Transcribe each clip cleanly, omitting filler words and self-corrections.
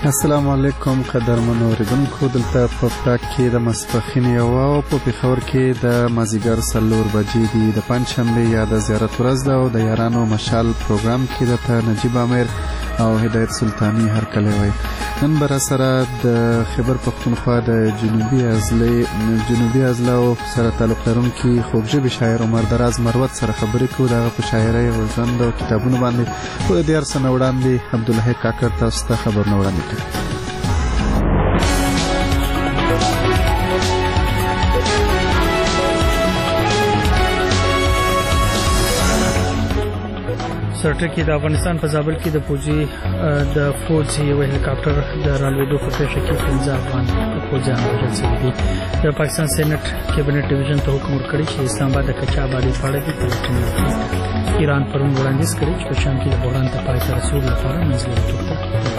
السلام علیکم قدرمنو اوریدونکو، دلته په پراګ کې د ماسپښین یوه او په پېښور کې د مازدیګر 4 بجې دي. د پنجشنبې یا د زیارت ورځ ده او د یارانو مشال پروګرام کې درته نجیب عامر او هدایت سلطانی هرکلی وایي. نن به راسره د خیبر پښتونخوا د جنوبي اضلاعو سره تعلق لرونکي خوږژبي شاعر عمر دراز مروت سره خبرې کوو. د هغه په شاعرۍ او ژوند او کتابونو باندې خو د دې هر څه نه وړاندې عبدالحق کاکړ تاسو ته خبرونه وړاندې کوي. سرټکی د افغانستان په زابل کې د فوج یو هلیکاپټر د رالوېدو په پیښه کې 15 افغان فوجیان وژل شوي دي. د پاکستان سېنات کابینټ ډیویژن ته حکم ورکړی چې اسلام آباد د کچا آبادي په اړه د پلټنې وکړي. ایران پرون وړاندیز کړی چې په شام کې د بحران ته پای ته رسولو لپاره منځګړیتوب ته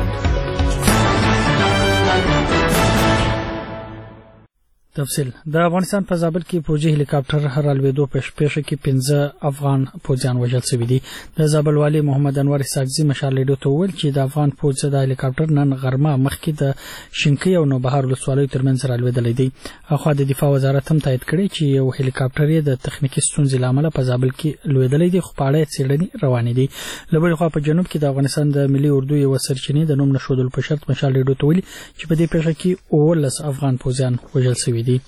تفصیل. د افغانستان په زابل کې فوجي هلیکاپټر رالوېدو په پیښه کې 15 افغان فوجیان وژل شوي دي. د زابل والي محمد انور اسحاقزي مشال لیدو ته وویل چې د افغان فوج د هلیکاپټر نن غرمه مخکې د شینکۍ او نوبهار ولسوالیو ترمنځ رالوېدلی دی. اخوا د دفاع وزارت هم تایید کړی چې یو هلیکاپټر یې د تخنیکي ستونزې له امله په زابل کې لوېدلی دی، خو په اړه یې څېړنې روانې دي. له بلې خوا په جنوب کې د افغانستان د ملي اردو یوه سرچینې د نوم نه ښودلو په شرط مشال لیدو ته ویلي چې په دې پیښه کې 19 افغان فوجیان وژل شوي دي.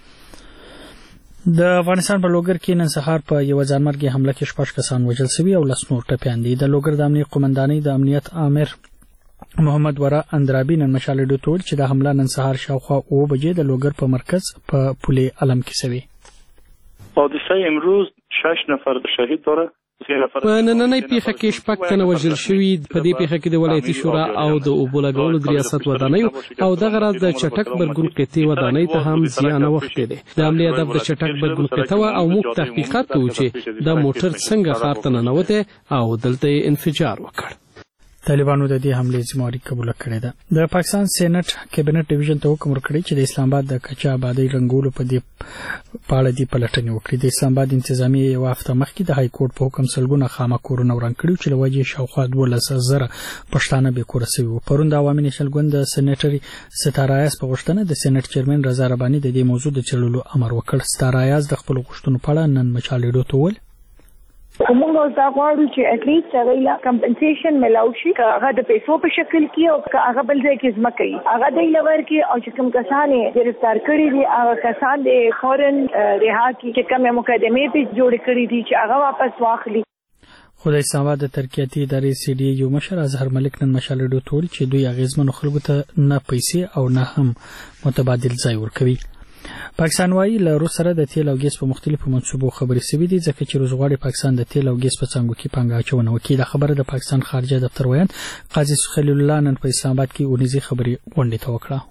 د افغانستان په لوګر کې نن سهار په یو ځانمرګي حمله کې 6 کسان وژل شوي او 10 نور ټپیان دي. د لوګر د امنیت قومندانۍ د امنیت آمر محمد ورا اندرابي نن مشال لیدو ته ویل چې د حمله نن سهار شاوخوا 9 بجې د لوګر په مرکز په پولې علم کې شوې. حادثه امروز 6 نفر شهید داره. په نننۍ پیښه کې 6 تنه وژل شوي. په دې پیښه کې د ولایتي شورا او د اوبو لګولو د ریاست ودانیو او دغه راز د چټک برګون قطعي ودانۍ ته هم زیان اوښتی دی. د عملي هدف د چټک برګون قطعه او موږ تحقیقات کوو چې د موټر څنګه ښار ته ننوتی او دلته انفجار وکړ. طالبانو د دې حملې ذمہواري قبول کړې ده. د پاکستان سېنات کابینټ ډیویژن ته حکم ورکړی چې د اسلام آباد د کچا آبادي رنګولو په اړه د پلټنې وکړي. د اسلام آباد انتظامیه یو هفته مخکې د های کورټ په حکم سلګونه خامه کورونه وران کړي چې له وجې شاوخوا 12,000 پښتانه بې کوره شوي وو. پرون د عوامي نیشنل ګوند د سېنیټري ستارایاز په غوښتنه د سېنات چیرمن رضا رباني د دې موضوع د څېړلو امر وکړ. ستارایاز د خپل غوښتنو په اړه نن مشال لیدو ته وویل موږ دا غواړو چې اټلیسټ هغه لا کمپنسیشن ملاوي شي، هغه د پیسو په شکل کې او هغه بل ځای کې ځمکه وي، هغه د لور کې او چې کوم کسان گرفتار کړي دي هغه کسان د فورن رها کې چې کومه مقدمه په جوړ کړي دي چې هغه واپس واخلي. خدای سماد د ترکیاتي ادارې سی ډي یو مشر اظهر ملک نن مشال لیدو ته ویل چې دوی اغیزمنو خلکو ته نه پیسې او نه هم متبادل ځای ورکوي. پاکستان وايي له روس سره د تیل او ګیس په مختلفو منصوبو خبرې شوې دي ځکه چې روس غواړي پاکستان د تیل او ګیس په څانګو کې پانګه اچونه وکړي. دا خبره د پاکستان خارجه دفتر ویان قاضي خلیل الله نن په اسلام آباد کې ونیزي خبري غونډه ته وکړه.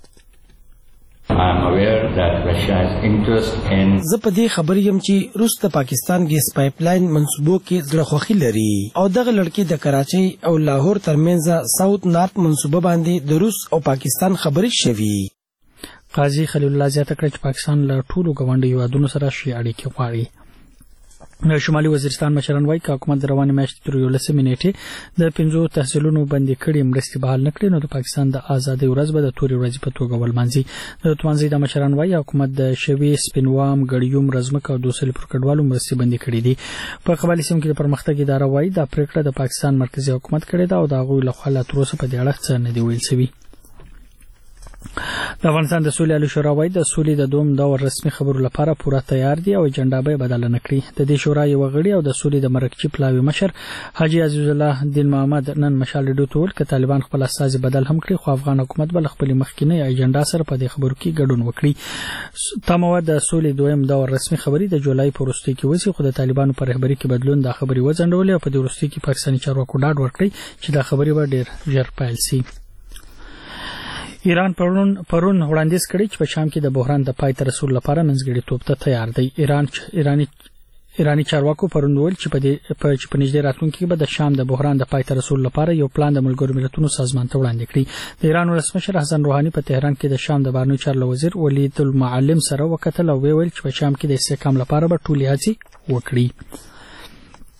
زه په دې خبر یم چې روس د پاکستان ګیس پایپ لاین منصوبو کې زړه خوخي لري او دغه لړکې د کراچۍ او لاهور ترمنځ ساوث نارت منصوبه باندې د روس او پاکستان خبرې شوي. قاضي خلیل الله زیاته کړه چې پاکستان له ټولو ګاونډیو هیوادونو سره ښې اړیکې غواړي. شمالي وزیرستان مشران وایي که حکومت د روانې میاشتې تر 11 نیټې د 5 تحصیلونو بندي کړي مرستې بحال نه کړي نو د پاکستان د ازادۍ ورځ به د تورې ورځې په توګه ولمانځي. د توانځي د مشران وایي حکومت د شوي سپینوام ګړیوم رزمک او دوسلي پر کډوالو مرستې بندي کړي دي. په قبایلي سیمو کې د پرمختګ اداره وایي دا پریکړه د پاکستان مرکزی حکومت کړې ده او د هغوی لخوا لا تر اوسه په دې اړه څه نه دی ویل شوي. د افغانستان د سولې عالی شورا وایي د سولې د دوم دور رسمي خبرو لپاره پوره تیار دي او اجنډا به بدل نه کړي. د دې شورا یو غړي او د سولې د مرکزي پلاوي مشر حاجی عزیز الله دین محمد نن مشال لیدو ته ویل چې طالبان خپل اساس بدل هم کړي خو افغان حکومت بل خپل مخکینی اجنډا سره په دې خبرو کې ګډون وکړي. تمو د سولې دویم دور رسمي خبري د جولای په وروستي کې وسی خو د طالبانو په رهبری کې بدلون د خبري وځنډول او په دې وروستي کې پاکستاني چارواکو ډاډ ورکړي چې دا خبري به ډېر ژر پیل شي. ایران پرون وړاندیز کړی چې په شام کې د بحران د پای ته رسولو لپاره منځګړیتوب ته تیار دی. ایرانی چارواکو پرون ویل چې په نږدې راتلونکي کې به د شام د بحران د پای ته رسولو لپاره یو پلان د ملګرو ملتونو سازمان ته وړاندې کړي. د ایران ولسمشر حسن روحاني په تهران کې د شام د بهرنیو چارو وزیر ولید المعلم سره وکتل او ویل چې په شام کې د استحکام لپاره به ټولې هڅې وکړي.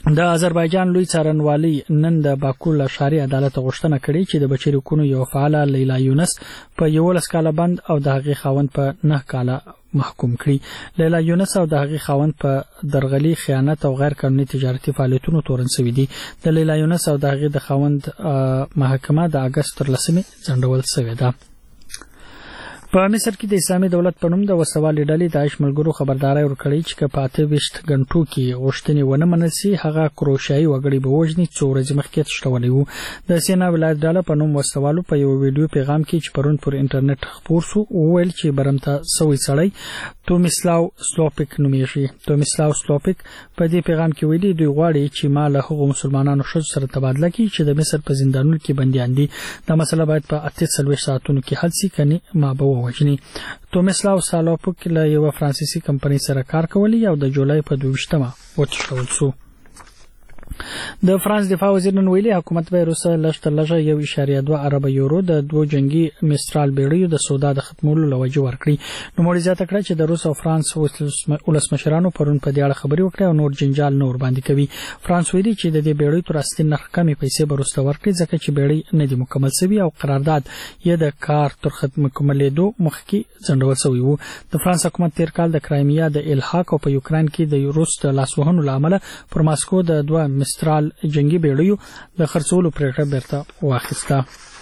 د آذربایجان لوی څارنوالي نن د باکو له ښاري عدالت غوښتنه کړې چې د بشري حقوقو یو فعاله لیلا یونس په 11 کاله بند او د هغې خاوند په 9 کاله محکوم کړي. لیلا یونس او د هغې خاوند په درغلي، خیانت او غیر قانوني تجارتي فعالیتونو تورن شوي دي. د لیلا یونس او د هغې د خاوند محکمه د اگست 13 ځنډول شوې ده. په مصر کې د اسلامي دولت په نوم د وسوالې ډلې داعش ملګرو خبرداري ورکړې چې په 28 غنټو کې غوښتنې ونه منل شي هغه کروشیایي وګړي به وژني څو ورځې مخکې تشتولې وو. د سینا ولایت ډله په نوم وسوالو په یو ویډیو پیغام کې چې پرون پر انټرنیټ خپور شو وویل چې برمته سوي سړی تومیسلاو سلوپیک نومیږي. تومیسلاو سلوپیک په دې پیغام کې ویلي دوی غواړي چې ما له هغو مسلمانانو ښځو سره تبادله کړي چې د مصر په زندانونو کې بندیان دي. دا مسله باید په 48 ساعتونو کې حل شي کني ما به وژني. تومیسلاو سلوپیک له یو فرانسیسي کمپنۍ سره کار کوي او د جولای په 22مه وتښتول شو. د فرانس دفاع وزیر نن ویلي حکومت به روسه لږه 1.2 ارب یورو د 2 جنگي مسترال بیړیو د سودا د ختمولو لوجه ورکړي. نو موري زیاته کړه چې د روس او فرانس ولسمشرانو پرون په دې اړه خبري وکړه او نور جنجال نور باندې کوي. فرانس ویلي چې د دې بیړیو تر اصلي نرخ کمې پیسې به روسته ورکړي ځکه چې بیړۍ نه دي مکمل شوی او قرارداد یې د کار تر ختم کومېدو مخکې ځنډول شوی وو. د فرانس حکومت تیر کال د کرایمیا د الحاق او په یوکرين کې د روس د لاسوهنو لامل پر ماسکو د 2 مسترال جنگي بیړیو د خرڅولو پریکړه بیرته واخیسته.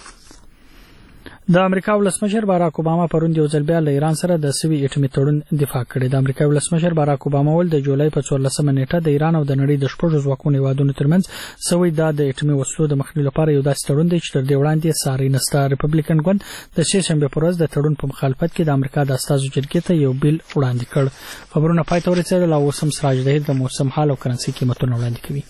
د امریکا ولسمشر باراک اوباما پرون یو ځل بیا له ایران سره د سوي اټومي تړون دفاع کړې. د امریکا ولسمشر باراک اوباما ول د جولای په 14 نیټه د ایران او د نړۍ د شپږ ځواکونو هیوادونو ترمنځ سوي د اټومي وسلو د مخنیوي لپاره یو داسې تړون دی چې تر دې وړاندې ساري نستا. ریپبلیکن ګوند د شنبه پر ورځ د تړون په مخالفت کې د امریکا د استازو جرګې ته یو بیل وړاندې کړ. خبرونه پای ته ورسېدل او اوس هم سراج د موسم حال او کرنسي قیمتونه وړاندې کوي.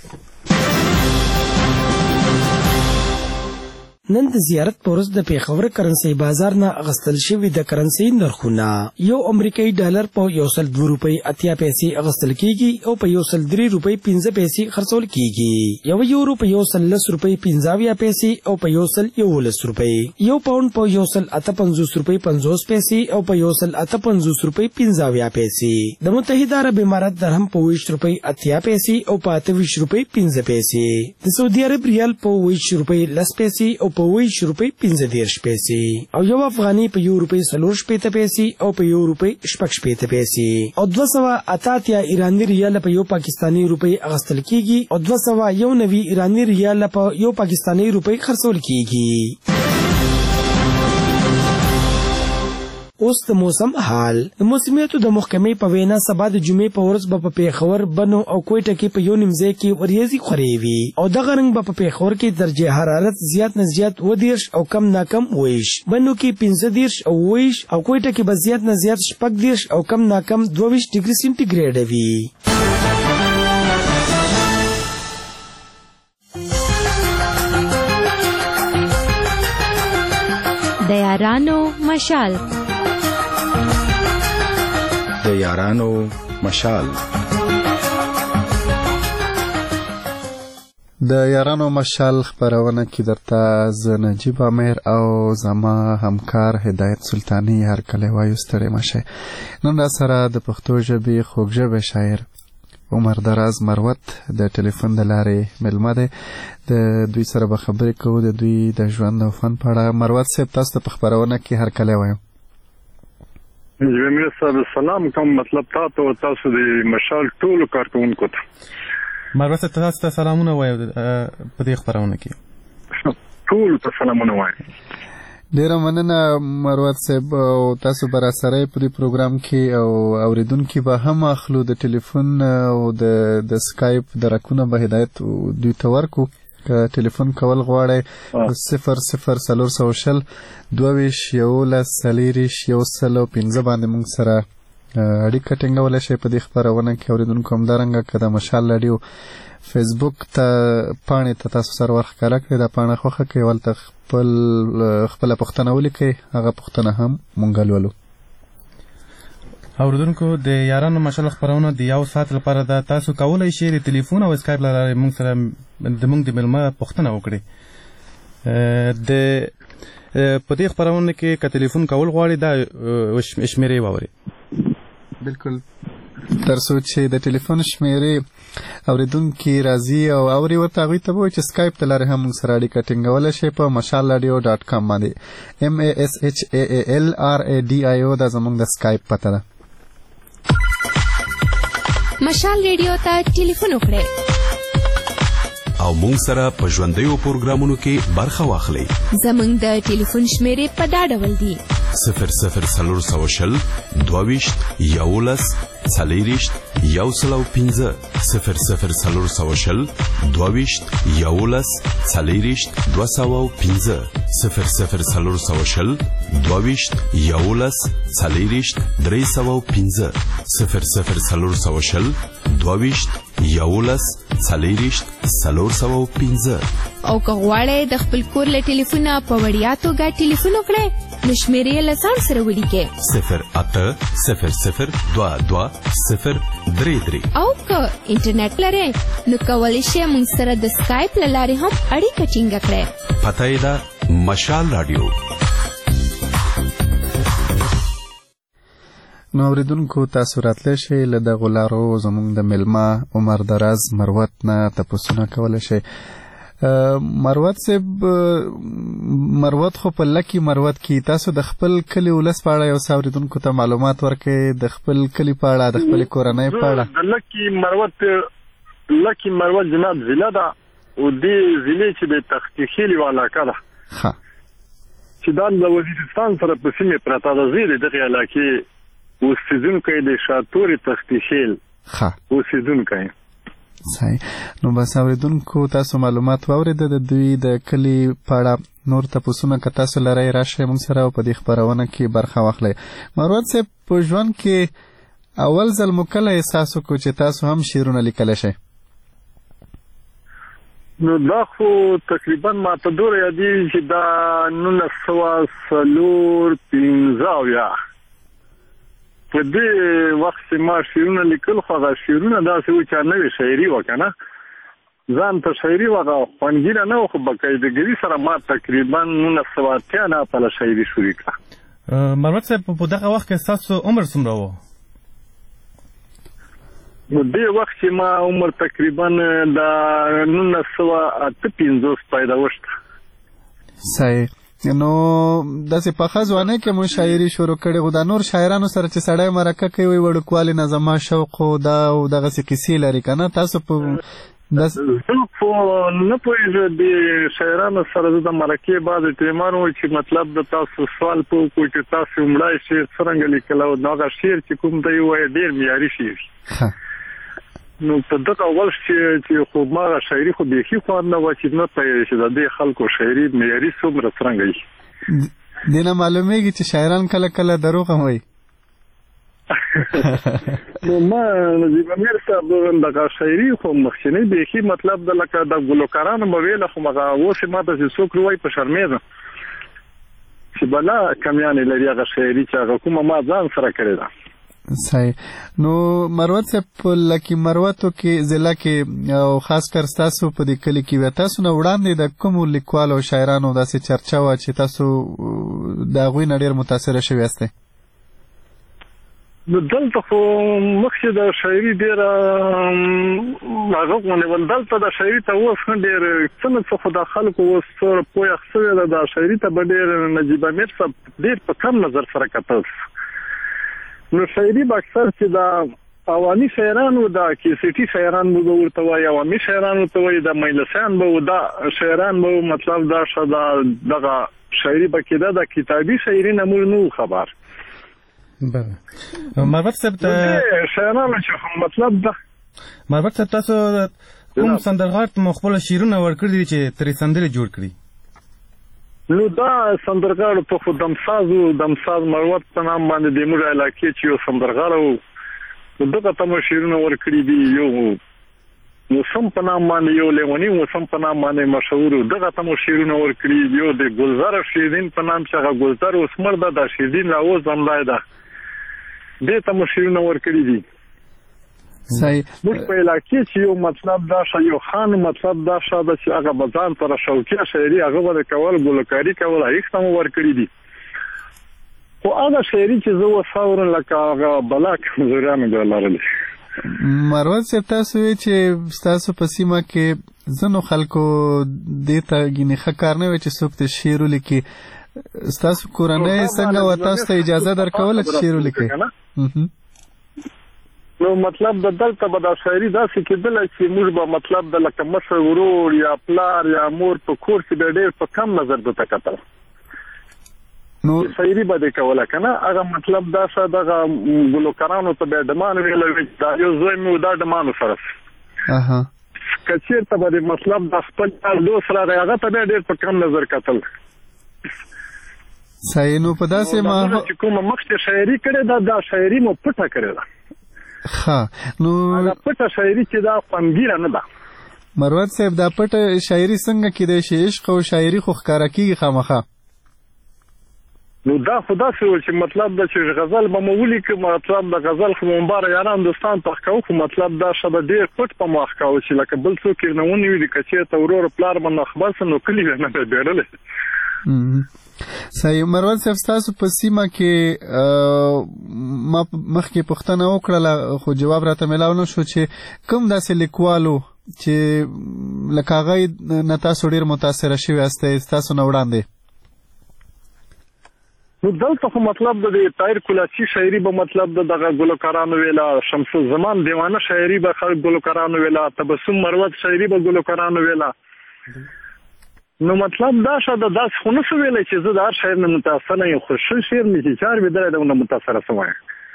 نن د زیارت پورس د پیښور کرنسي بازار نه اغستل شوی د کرنسي نرخونه یو امریکایي ډالر په 102 روپۍ 80 پیسې اغستل کیږي او په 103 روپۍ 15 پیسې خرڅول کیږي. یو یورو په 110 روپۍ 15 پیسې او په 111 روپۍ. یو پاوند په 158 روپۍ 50 پیسې او په 158 روپۍ 15 پیسې. د متحده عرب امارات درهم په 20 روپۍ 80 پیسې او په 28 روپۍ 15 پیسې. د سعودي عرب ریال په 20 روپۍ 10 پیسې او په 20 روپۍ 15 پیسې او یو افغاني په 1 روپۍ 40 پیسې او په 1 روپۍ 60 پیسې او 288 ایرانی ریال په یو پاکستانی روپۍ اغستل کیږي او 290 ایرانی ریال په یو پاکستانی روپۍ خرڅول کیږي. اوس د موسم حال. د موسمیاتو د محکمې په وینا سبا د جمعې په ورځ به په پیښور، بنو او کوټه کې په یو نیمځای کې وریځې خورې وي او دغه رنګ به په پیښور کې درجه حرارت زیات نه زیات 20 او کم نه کم 20، بنو کې 15 او 20 او کوټه کې به زیات نه زیات 15 او کم نه کم 22 ډیګري سنټیګریډ وي. د یارانو مشال. د یارانو مشال. د یارانو مشال خبرونه کې درته ز نجیب امیر او زما همکار هدایت سلطانی هر کله وایو ستړي مشه. نن را سره د پښتو ژبې خوږژبه شاعر عمر دراز مروت د ټلیفون د لارې ملمه ده. د دوی سره به خبرې کوو د دوی د ژوند او فن په اړه. مروت صاحب تاسو ته په خبرونه کې هر کله وایو. جميل صاحب سلام کوم. مطلب تاسو د مشال ټول کارکونکو ته مروت تاسو ته سلامونه وایو په دې خبرونه کې ټول ته سلامونه وایو. ډیره مننه مروت صاحب. تاسو برا سره په دې پروګرام کې او اوریدونکو به هم اخلو د ټلیفون او د سکایپ درکونه به هدایت دوی ته ورکو. که ټلیفون کول غواړئ 0040 22 11 باندې موږ سره اړیکه ټینګولای شئ. په دې خبرونه کې اوریدونکو هم دارنګه که د مشال رادیو فیسبوک ته پاڼې ته تاسو سره ورښکاره کړئ، دا پاڼه خوښه کړئ، ولته خپله پوښتنه ولیکئ، هغه پوښتنه هم موږ لولو. اوریدونکو د یارانو مشال خبرونه د یو ساعت لپاره ده. تاسو کولای شئ د ټلیفون او اسکایپ له لارې موږ سره د ملمه پوښتنه وکړئ. په دې خبرونه کې که ټلیفون کول غواړئ دا شمیرې واورئ. بالکل ترڅو چې د ټلیفون شمیرې اوریدونکي راځي او اوري ورته هغوی ته به وایي چې سکایپ ته لارې هم موږ سره اړیکه ټینګولی شئ په mashalradio.com باندې MASHALLRADIO دا زموږ د سکایپ پته ده. مشال ریډیو ته ټلیفون وکړئ او مونږ سره په ژوندیو پروګرامونو کې برخه واخلئ. زموږ د ټلیفون شمیرې په دا ډول دي: 0040 22 11 40 105 0040 22 11 40 205 0040 22 11 40 305 0040 22 11 40 305. او که غواړئ د خپل کور له ټلیفونه په وړیا توګه ټلیفون وکړئ نو شمیرې له ځان سره ولیکئ 080022 او که انټرنیټ لرئ نو کولی شئ موږ سره د سکایپ له لارې هم اړیکه ټینګه کړئ. پته یې ده مشال راډیو. نو اوریدونکو تاسو راتلی شئ له دغو لارو زموږ د مېلمه عمر دراز مروت نه تپوسونه کولی شئ. مروت صاحب، مروت خو په لکی مروت کې تاسو د خپل کلی ولس په اړه یو څه اوریدونکو ته معلومات ورکړئ، د خپل کلی په اړه، د خپلې کورنۍ په اړه. د لکی مروت جناب ضلع ده او دې ضلع چې د تختی خیل یوه علاقه ده چې دا د وزیرستان سره په سیمې پرته ده. زه د دغې علاقې اوسېدونکی د شاتورې تختی خیل اوسېدونکی. صحیح. نو بس اوریدونکو تاسو معلومات واورېده د دوی د کلي په اړه. نور تپوسونه که تاسو لرئ راشئ موږ سره او په دې خپرونه کې برخه واخلئ. مروت صاحب، په ژوند کې اول ځل مو کله احساس وکړو چې تاسو هم شعرونه لیکلی شئ؟ نو دا خو تقریبا ماته دوره یادېږي چې دا 1945 په دې وخت چې ما شعرونه لیکل، خو هغه شعرونه داسې وو چې نوې شاعري وه که نه، ځان ته شاعري وه، هغه خوندګیره نه وه، خو باقاعدګي سره ما تقریبا 1980 نه پله شاعري شروع کړه. مروت صاحب، په دغه وخت کې ستاسو عمر څومره و؟ نو دې وخت چې ما عمر تقریبا د 1958 پیداوښت. صحیح. نو داسې پخه ځوانۍ کې مو شاعري شروع کړې، خو دا نور شاعرانو سره چې سړی مرکه کوي وړوکوالي نه زما شوق خو دا او دغسې کیسې لري که نه؟ تاسو په زه خو نه پوهېږم د شاعرانو سره زه د مرکې بعد ټیمان وایي چې مطلب د تاسو سوال په وکړو چې تاسو مړی شعر څرنګه لیکل او هغه شعر چې کوم دی وایي ډېر معیاري شعر. نو په دغه اول چې خو ما شاعري خو بیخي خوند نه وه چې نه پوهېږي چې د دې خلکو شاعري معیاري څومره څرنګه وي. دې نه معلومېږي چې شاعران کله کله دروغ هم وایي. نو ما نجیب امیر صاحب دغه شاعري خو مخکینی بیخي مطلب د لکه د ګلوکارانو به ویله، خو هغه اوس یې ما ته چې څوک وایي په شرمېږم چې بلا کمیانې لري هغه شاعري چې هغه کومه ما ځان سره کړې ده. صحیح. نو مروت صاحب، په لکي مروتو کې ضلع کې او خاص کر ستاسو په دې کلي کې تاسو نه وړاندې د کومو لیکوالو او شاعرانو داسې چرچه وه چې تاسو د هغوی نه ډېر متاثره شوي یاستئ؟ نو دلته خو مخکې د شاعري ډېره هغه ونیول، دلته د شاعري ته اوس نه ډېر څه نه څه، خو د خلکو اوس پوهه شوې ده د شاعري ته به ډېر نجیب امیر صاحب ډېر په کم نظر سره کتل. نو شاعري به اکثر چې د عوامي شاعرانو د کیسټي شاعران به ورته وایي، عوامي شاعران ورته وایي، د مجلسیان به دا شاعران به مطلب دا دغه شاعري به کېده، د کتابي شاعري نه موږ نه خبر. مروت صاحب، شاعرانو چې مطلب ده مروت صاحب، تاسو کوم سندرغاړ مو خپل شعرونه ورکړي دي چې ترې سندرې جوړ کړي؟ نو دا سندرغاړو ته خو دمساز مروت په نام باندې د موږ علاقې چې یو سندرغاړ و، دغه ته مو شعرونه ورکړي دي. یو موسم په نام باندې، یو لیونی موسم په نام باندې مشهور و، دغه ته مو شعرونه ورکړي. یو د ګلزار شیرین په نام چې هغه ګلزار اوس مړ ده، د شیرین لا اوس ژوندی ده، دې ته مو شعرونه ورکړي دي. صحیح. موږ په علاقې چې یو مطلب دا یو خان مطلب دا ده چې هغه به ځان سره شوقیه شاعري هغه به کول، ګلوکاري کول، هیڅ ته مو ورکړي دي. خو هغه شاعري چې زه وساورم لکه هغه بلا کمزوریانو به لرلې. مروت صاحب تاسو وی چې تاسو په سیمه کې ځنو خلکو دې ته ګینه ښه کار نه وي چې څوک ته شعر ولیکي. تاسو کورنۍ څنګه و تاسو ته اجازه درکوله چې شعر ولیکي؟ نو مطلب د دلته به دا شاعري داسې کېدله چې موږ به مطلب د لکه مشر ورور یا پلار یا مور په کور کې به ډېر په کم نظر درته کتل. نو شاعري به دې کوله که نه. هغه مطلب دا څه دغه ګلوکارانو ته به یې ډمان ویلی وي چې دا یو زوی مې و دا ډمانو سره که چېرته به دې مطلب د خپل دوست راغی هغه ته به یې ډېر په کم نظر کتل. صحیح. نو په داسې چې کومه مخکې شاعري کړې ده دا شاعري مو پټه کړې ده. ښه. نو دا پټه شاعري چې دا خوندګیره نه ده. مروت صاحب دا پټه شاعري څنګه کېدای شي؟ عشق او شاعري خو ښکاره کېږي خامخا. نو دا خو داسې و چې مطلب دا چې غزل به مو ولیکه مطلب د غزل خو مونباره یاران دوستان ته ښکاو خو مطلب دا شه به ډېر پټ په ما ښکاو چې لکه بل څوک یې نه ونیوي که چېرته ورور پلار به نه خبر سه نو کلي به نه به بیړلی. صحیح. مروت صاحب ستاسو په سیمه کې ما مخکې پوښتنه وکړله خو جواب راته میلاو نه شو چې کوم داسې لیکوالو چې لکه هغه نه تاسو ډېر متاثره شوي یاستئ ستاسو نه وړاندې؟ نو دلته خو مطلب د طاهر کلاچي شاعري به مطلب دغه ګلوکارانو ویله، شمس الزمان دیوانه شاعري به خلک ګلوکارانو ویله، تبسم مروت شاعري به ګلوکارانو ویله. نو مطلب دا شاده داسې خو نه شو ویلی چې زه د هر شاعر نه متاثره یم، خو ښه شعر مې چې چار ویدلی دی نه متاثره شوی.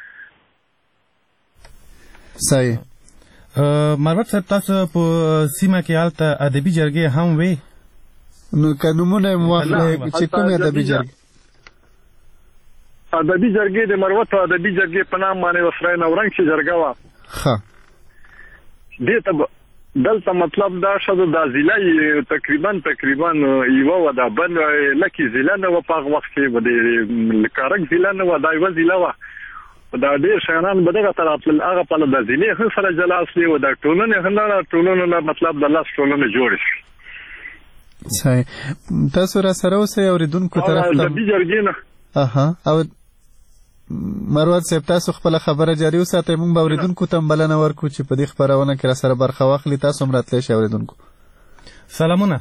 صحیح. مروت صاحب تاسو په سیمه کې هلته ادبي جرګې هم وې؟ نو که نومونه یې مو واخلئ چې کومې ادبي جرګې؟ ادبي جرګې د مروت او ادبي جرګې په نام باندې وسره نورنګ چې جرګه وه. ښه. دې ته دلته مطلب دا شده دا ضلع تقریبا یوه وه دا بل لکې ضلع نه وه په هغه وخت کې به د کارک ضلع نه وه دا یوه ضلع وه. دا ډېر شیانان به دغه ته راتلل هغه پله د ضلعې ښه سره جلا اصلي وه د ټولنې ښه نه ټولنو نه مطلب د لس ټولنې جوړې شوې. صحیح. تاسو را سره اوسئ اورېدونکو طرف ته ادبي جرګې نه. او مروت صاحب تاسو خپل خبره جاری وساتئ موږ به اورېدونکو ته بلنه ورکړو چې په دې خپرونه کې را سره برخه واخلي. تاسو هم راتلی شئ اورېدونکو. سلامونه.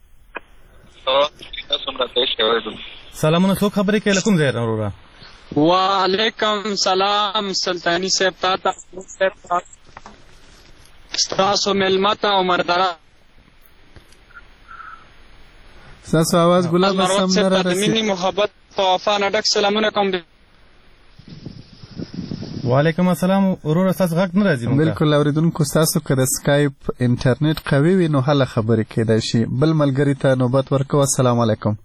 سلامونه. څوک خبرې کوي له کوم ځای نه وروره؟ وعلیکم سلام سلطاني صاحب تاته ستاسو مېلمه ته عمر دره ستاسو آواز ګلاب سم نه را رسي. مینې محبت او وفا نه ډک سلامونه کوم. وعلیکم السلام. وروره ستاسو غږ نه راځي. بالکل اورېدونکو ستاسو که د سکایپ انټرنیټ قوي وي نو هله خبرې کېدای شي. بل ملګري ته نوبت ورکوه. السلام علیکم.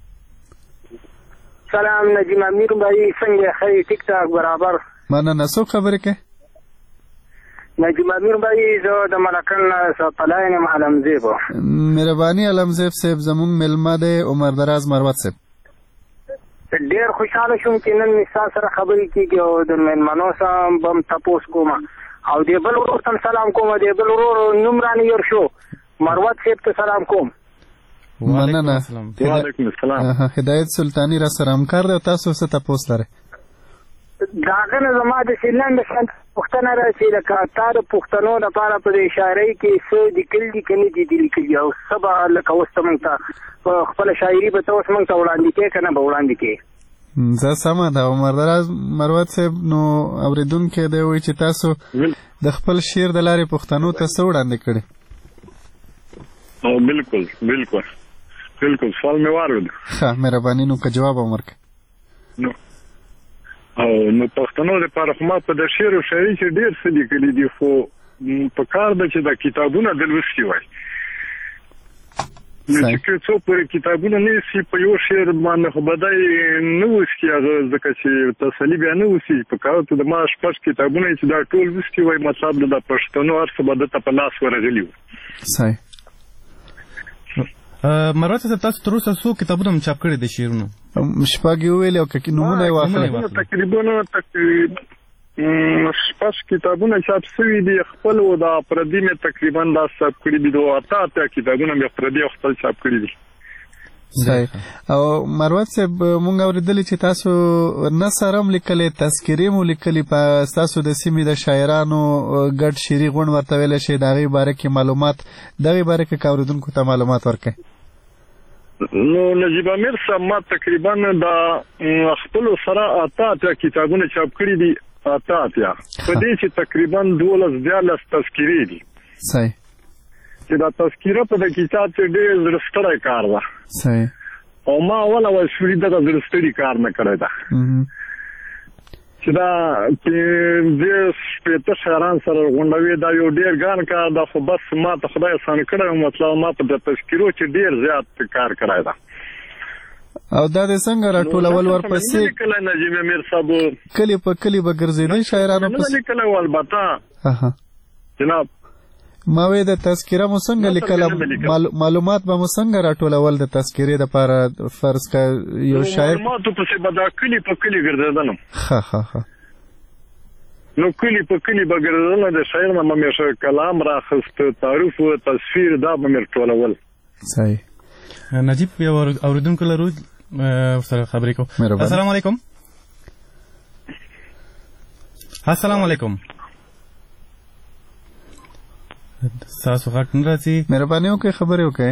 سلام نجیم امیر بھائی څنګه ښه ټیک ټاک برابر؟ مننه. څوک خبرې کوي؟ نجیم امیر بھائی زه د ملکن سپلاین یم علمزیب. مهرباني علمزیب صاحب زموږ میلمه دی عمر دراز مروت صاحب. ډېر خوشحاله شوم چې نن مې ستا سره خبرې کېږي او د مېلمنو سره به م تپوس کوم او د بل ورور ته سلام کوم. د بل ورور نوم رانه هېر شو، مروت صاحب ته سلام کوم. مننه. وعلیکم السلام. هدایت سلطاني را سره همکار دی او تاسو څه تپوس لرئ؟ د هغه نه زما داسې لنډه شانته پوښتنه ده چې لکه تا د پښتنو لپاره په دې شاعرۍ کې څه لیکلي دي که نه دي لیکلي او څه به لکه اوس ته موږ ته په خپله شاعري به ته اوس موږ ته وړاندې کوې که نه به وړاندې کوې؟ زه سمه ده عمر دراز مروت صاحب. نو اورېدونکی دی وایي چې تاسو د خپل شعر د لارې پښتنو ته څه وړاندې کړي؟ بالکل سوال مې واورېد. ښه مهرباني. نو که جواب هم ورکړئ. نو پښتنو لپاره خو ما په د شعر او شاعري کې ډېر څه لیکلي دي خو په کار ده چې دا کتابونه د لوستي وای. نو چې که څوک پرې کتابونه نه وسي په یو شعر باندې خو بدای نه وسي هغه ځکه چې تسلي بیا نه وسي په کار ته د ما شپږ کتابونه چې دا ټول وسي وای مطلب د پښتنو هر څه به دته په لاس ورغلي وو. صحیح. مروت صاحب تاسو تر اوسه څو کتابونه هم چاپ کړي دي شعرونه؟ شپږ یې وویلې او که نومونه یې واخلئ. تقریبا شپږ کتابونه چاپ شوي دي خپل و دا پردي مې تقریبا دا چاپ کړي دي. 2 اته کتابونه مې پردي خپل چاپ کړي دي. صحیح. او مروت صاحب مونږ اوریدلی چې تاسو نثر هم لیکلی، تذکرې مو لیکلي، په ستاسو د سیمې د شاعرانو ګډ شعري غونډ ورته ویلی شي، د هغې باره کې معلومات، د هغې باره کې که اورېدونکو ته معلومات ورکړئ. نو نجیب امیر صاحب ما تقریبا د خپلو سره 8 کتابونه چاپ کړي دي، 8 په دې چې تقریبا 12 تذکرې دي. صحیح. چې دا تذکره په د کتاب کې ډېر زړه ستړی کار ده. صحیح. او ما اوله وسوري د زړه ستړي کار نه کړی ده چې دا چې د سپېته شاعران سره غونډوي، دا یو ډېر ګران کار ده، خو بس ما ته خدای اسانه کړی، مطلب ما په د تذکرو چې ډېر زیات کار کړی ده. او دا د څنګه راټولول ورپسې کله نجیب امیر صاحب کلی په کلی به ګرځېدل شاعرانو پسې لیکلی و. البته جناب ما وی د تذکره مو څنګه لیکله، معلومات به مو څنګه راټولول د تذکرې دپاره؟ فرض که یو شاعر معلوماتو پسې به دا کلي په کلي ګرځېدلم. ښه. نو کلي په کلي به ګرځېدلم، د شاعر نه به مې کلام راخیست، تعریف و تصویر دا به مې ټولول. صحیح. نجیب یو اورېدونکو لرو، ورسره خبرې کوو. السلام علیکم. السلام علیکم. تاسو غږ نه راځي، مهرباني وکړئ خبرې وکړئ.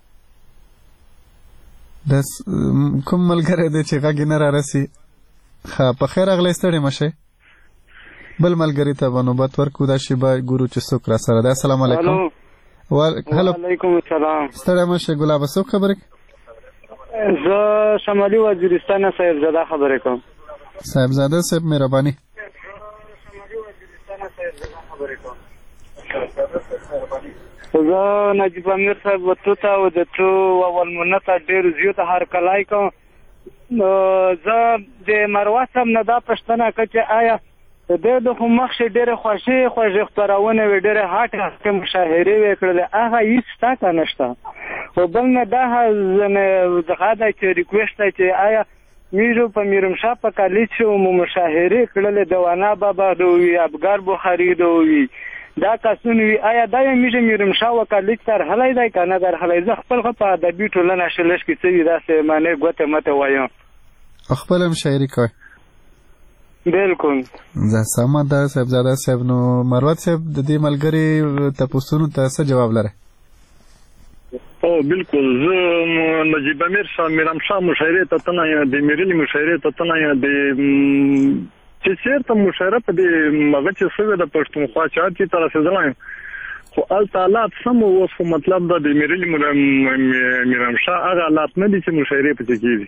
د کوم ملګری دی چې غږ یې نه رارسي؟ ښه، په خیر راغلی، ستړي مه شئ. بل ملګري ته به نوبت ورکړو، دا شیبه ګورو چې څوک را سره دی. السلام علیکم. وعلیکم السلام. ستړی مه شئ. ګلابه څوک خبرې کوي؟ زه شمالي وزیرستان صاحبزاده خبرې کوم. صاحبزاده صاحب مهرباني. زه نجیب امیر صاحب وتو ته او د تو اول منته ډېر زیات هرکلی کوم. زه د مروه صاحب نه دا پوښتنه کوم چې آیا د د خو مخکې ډېرې خوږې خپرونې وې، ډېرې هاټې مشاهرې وې کړلې، هغه هېڅ شته که نه شته؟ خو بل نه دا څخه ده چې ریکویسټ ده چې آیا میرو په میرمشاه په کالج چې مو مشاهرې کړلې، د وانا بابا د وي، ابګار بخاري د وي، دا کسونه وي، آیا دا یې میرمشاه و کالج ته رهلی دی که نه دی رهلی؟ زه خپل په ادبي ټولنه شلش کې څه وي داسې معنی ګوته مته وایم. خپل هم شاعري کوئ؟ بالکل. زه سمه ده صاحبزاده صاحب. نو مروت صاحب د دې ملګري تپوسونو ته څه جواب لرئ؟ او بالکل. زه نجیب امیر صاحب میرمشاه مشاعرې ته تنه یم، د میرلي مشاعرې ته تنه یم، د چې چېرته مشاعره په دې هغه چې شوې د پښتونخوا چارج ته رسېدلی یم، خو هلته حالات سم اوس، خو مطلب دا د میرلي میرمشاه هغه حالات نه دي چې مشاعرې پکې کېږي.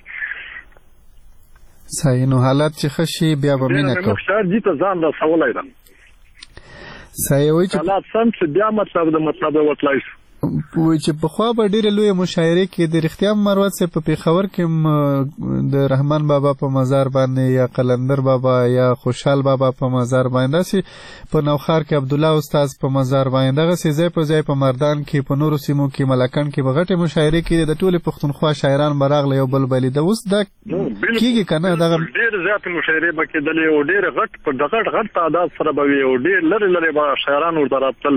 صحیح. نو حالات چې ښه شي بیا به مینه کوو. شارجي ته ځان رسولی ده. صحیح. وایي چې حالات سم چې بیا مطلب وتلی شو. وایي چې پخوا به ډېرې لویې مشاعرې کېدې. رښتیا مروت صاحب په پېښور کې د رحمان بابا په مزار باندې یا قلندر بابا یا خوشحال بابا په مزار باندې، داسې په نوښار کې عبدالله استاذ په مزار باندې، دغسې ځای په ځای په مردان کې، په نورو سیمو کې، ملکن کې به غټې مشاعرې کېدې. د ټولې پښتونخوا شاعران به راغله یو بل بلي. د اوس دا کېږي که نه؟ دغه ډېر زیاتې مشاعرې به کېدلې او ډېر غټ تعداد سره به وي او ډېر لرې لرې به شاعران ورته راتلل.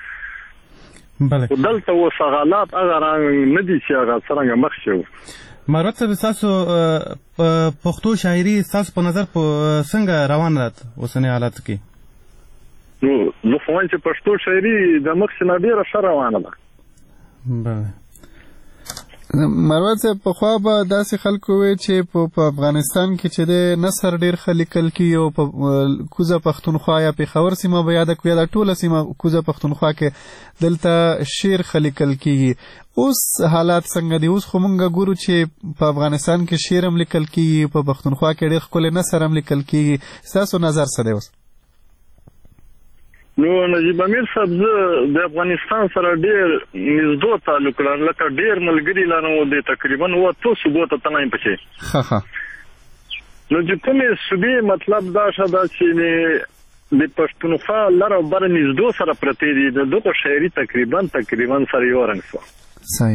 دلته اوس هغه حالات هغه نه دي چې هغه څرنګه مخکې وو. مروت صاحب ستاسو پښتو شاعري ستاسو په نظر څنګه روانه ده اوسني حالاتو کې؟ نو زه خو وایم چې پښتو شاعري د مخکې نه ډېره ښه روانه ده. بله. مروت صاحب پخوا به داسې خلکو وی چې په افغانستان کې چې د نثر ډېر ښه لیکل کېږي او په کوزه پښتونخوا یا پېښور سیمه به یاده کړو یا دا ټوله سیمه کوزه پښتونخوا کې دلته شعر ښه لیکل کېږي. اوس حالات څنګه دي؟ اوس خو موږ ګورو چې په افغانستان کې شعر هم لیکل کېږي، په پښتونخوا کې ډېر ښکلی نثر هم لیکل کېږي. ستاسو نظر څه دی اوس؟ نو نجیب امیر صاحب زه د افغانستان سره ډېر نږدې تعلق لرم، لکه ډېر ملګري لرم او د تقریبا 8 صوبو ته تنه یم پکې. نو چې کومې صوبې مطلب دا ښه ده چې د پښتونخوا لر او بر نږدې سره پرتې دي، د دغو شاعري تقریبا سره یو رنګ شوه. صحیح.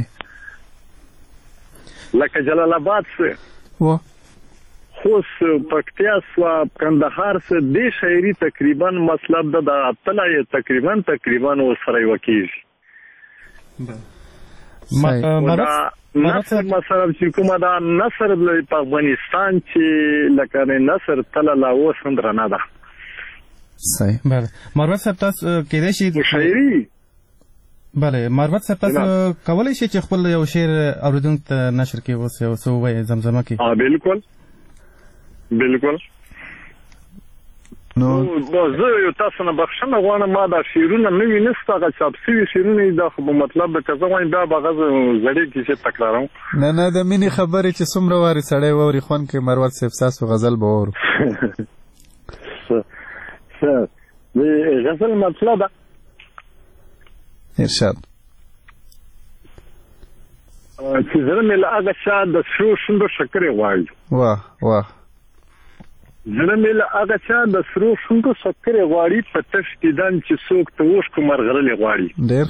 لکه جلال آباد سه خوست، پکتیا سوا، کندهار سه دې شاعري تقریبا مطلب د اتله تقریبا ورسره یوه کېږي. نصر مثلا چې کومه دا نصر په افغانستان چې لکه نصر تل لا اوس هم درنه ده. صحیح. بله مروت صاحب تاسو کېدای شي شاعري. بله مروت صاحب تاسو کولی شئ چې خپل یو شعر اوریدونکو ته نشر کړئ اوس یو څه ووایئ زمزمه کړئ. بالکل نو زه یو تاسو نه بخښنه غواړم ما دا شعرونه نوي نسته هغه چاپ شوي شعرونه دا خو مطلب ده که زه وایم بیا به هغه زړې کیسې تکراروم. نه د مینې خبرې چې څومره وارې سړی واوري خوند کوي مروت صاحب ستاسو غزل به واورو. د غزل مطلب ارشاد چې زړه مې له هغه چا د سرو شونډو شکرې غواړي. واه واه. زړه مې له هغه چا د سرو شونډو شکرې غواړي په تش دیدن چې څوک ته اوښکو مرغلرې غواړي. ډېر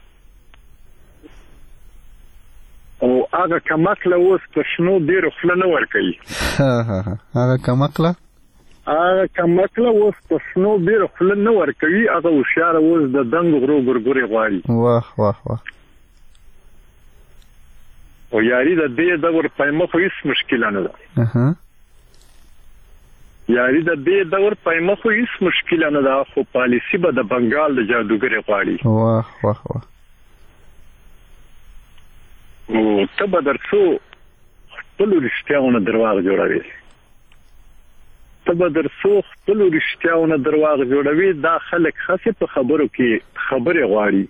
او هغه کمقله اوس په شنو ډېرو خوله نه ورکوي. هغه کمقله اوس په شنو ډېرو خوله نه ورکوي. هغه هوښیاره اوس د دنګو غرو ګورګورې غواړي. واه واه واه. او یاري د دې دور پایمه خو هیڅ مشکله نه ده. یاري د دې دور پایمه خو هیڅ مشکله نه ده خو پالیسي به د بنګال د جادوګرې غواړي. واه واه واه. او ته به در څو خپلو رښتیاونه درواغ جوړوي. دا خلک خاصه په خبرو کې خبرې غواړي.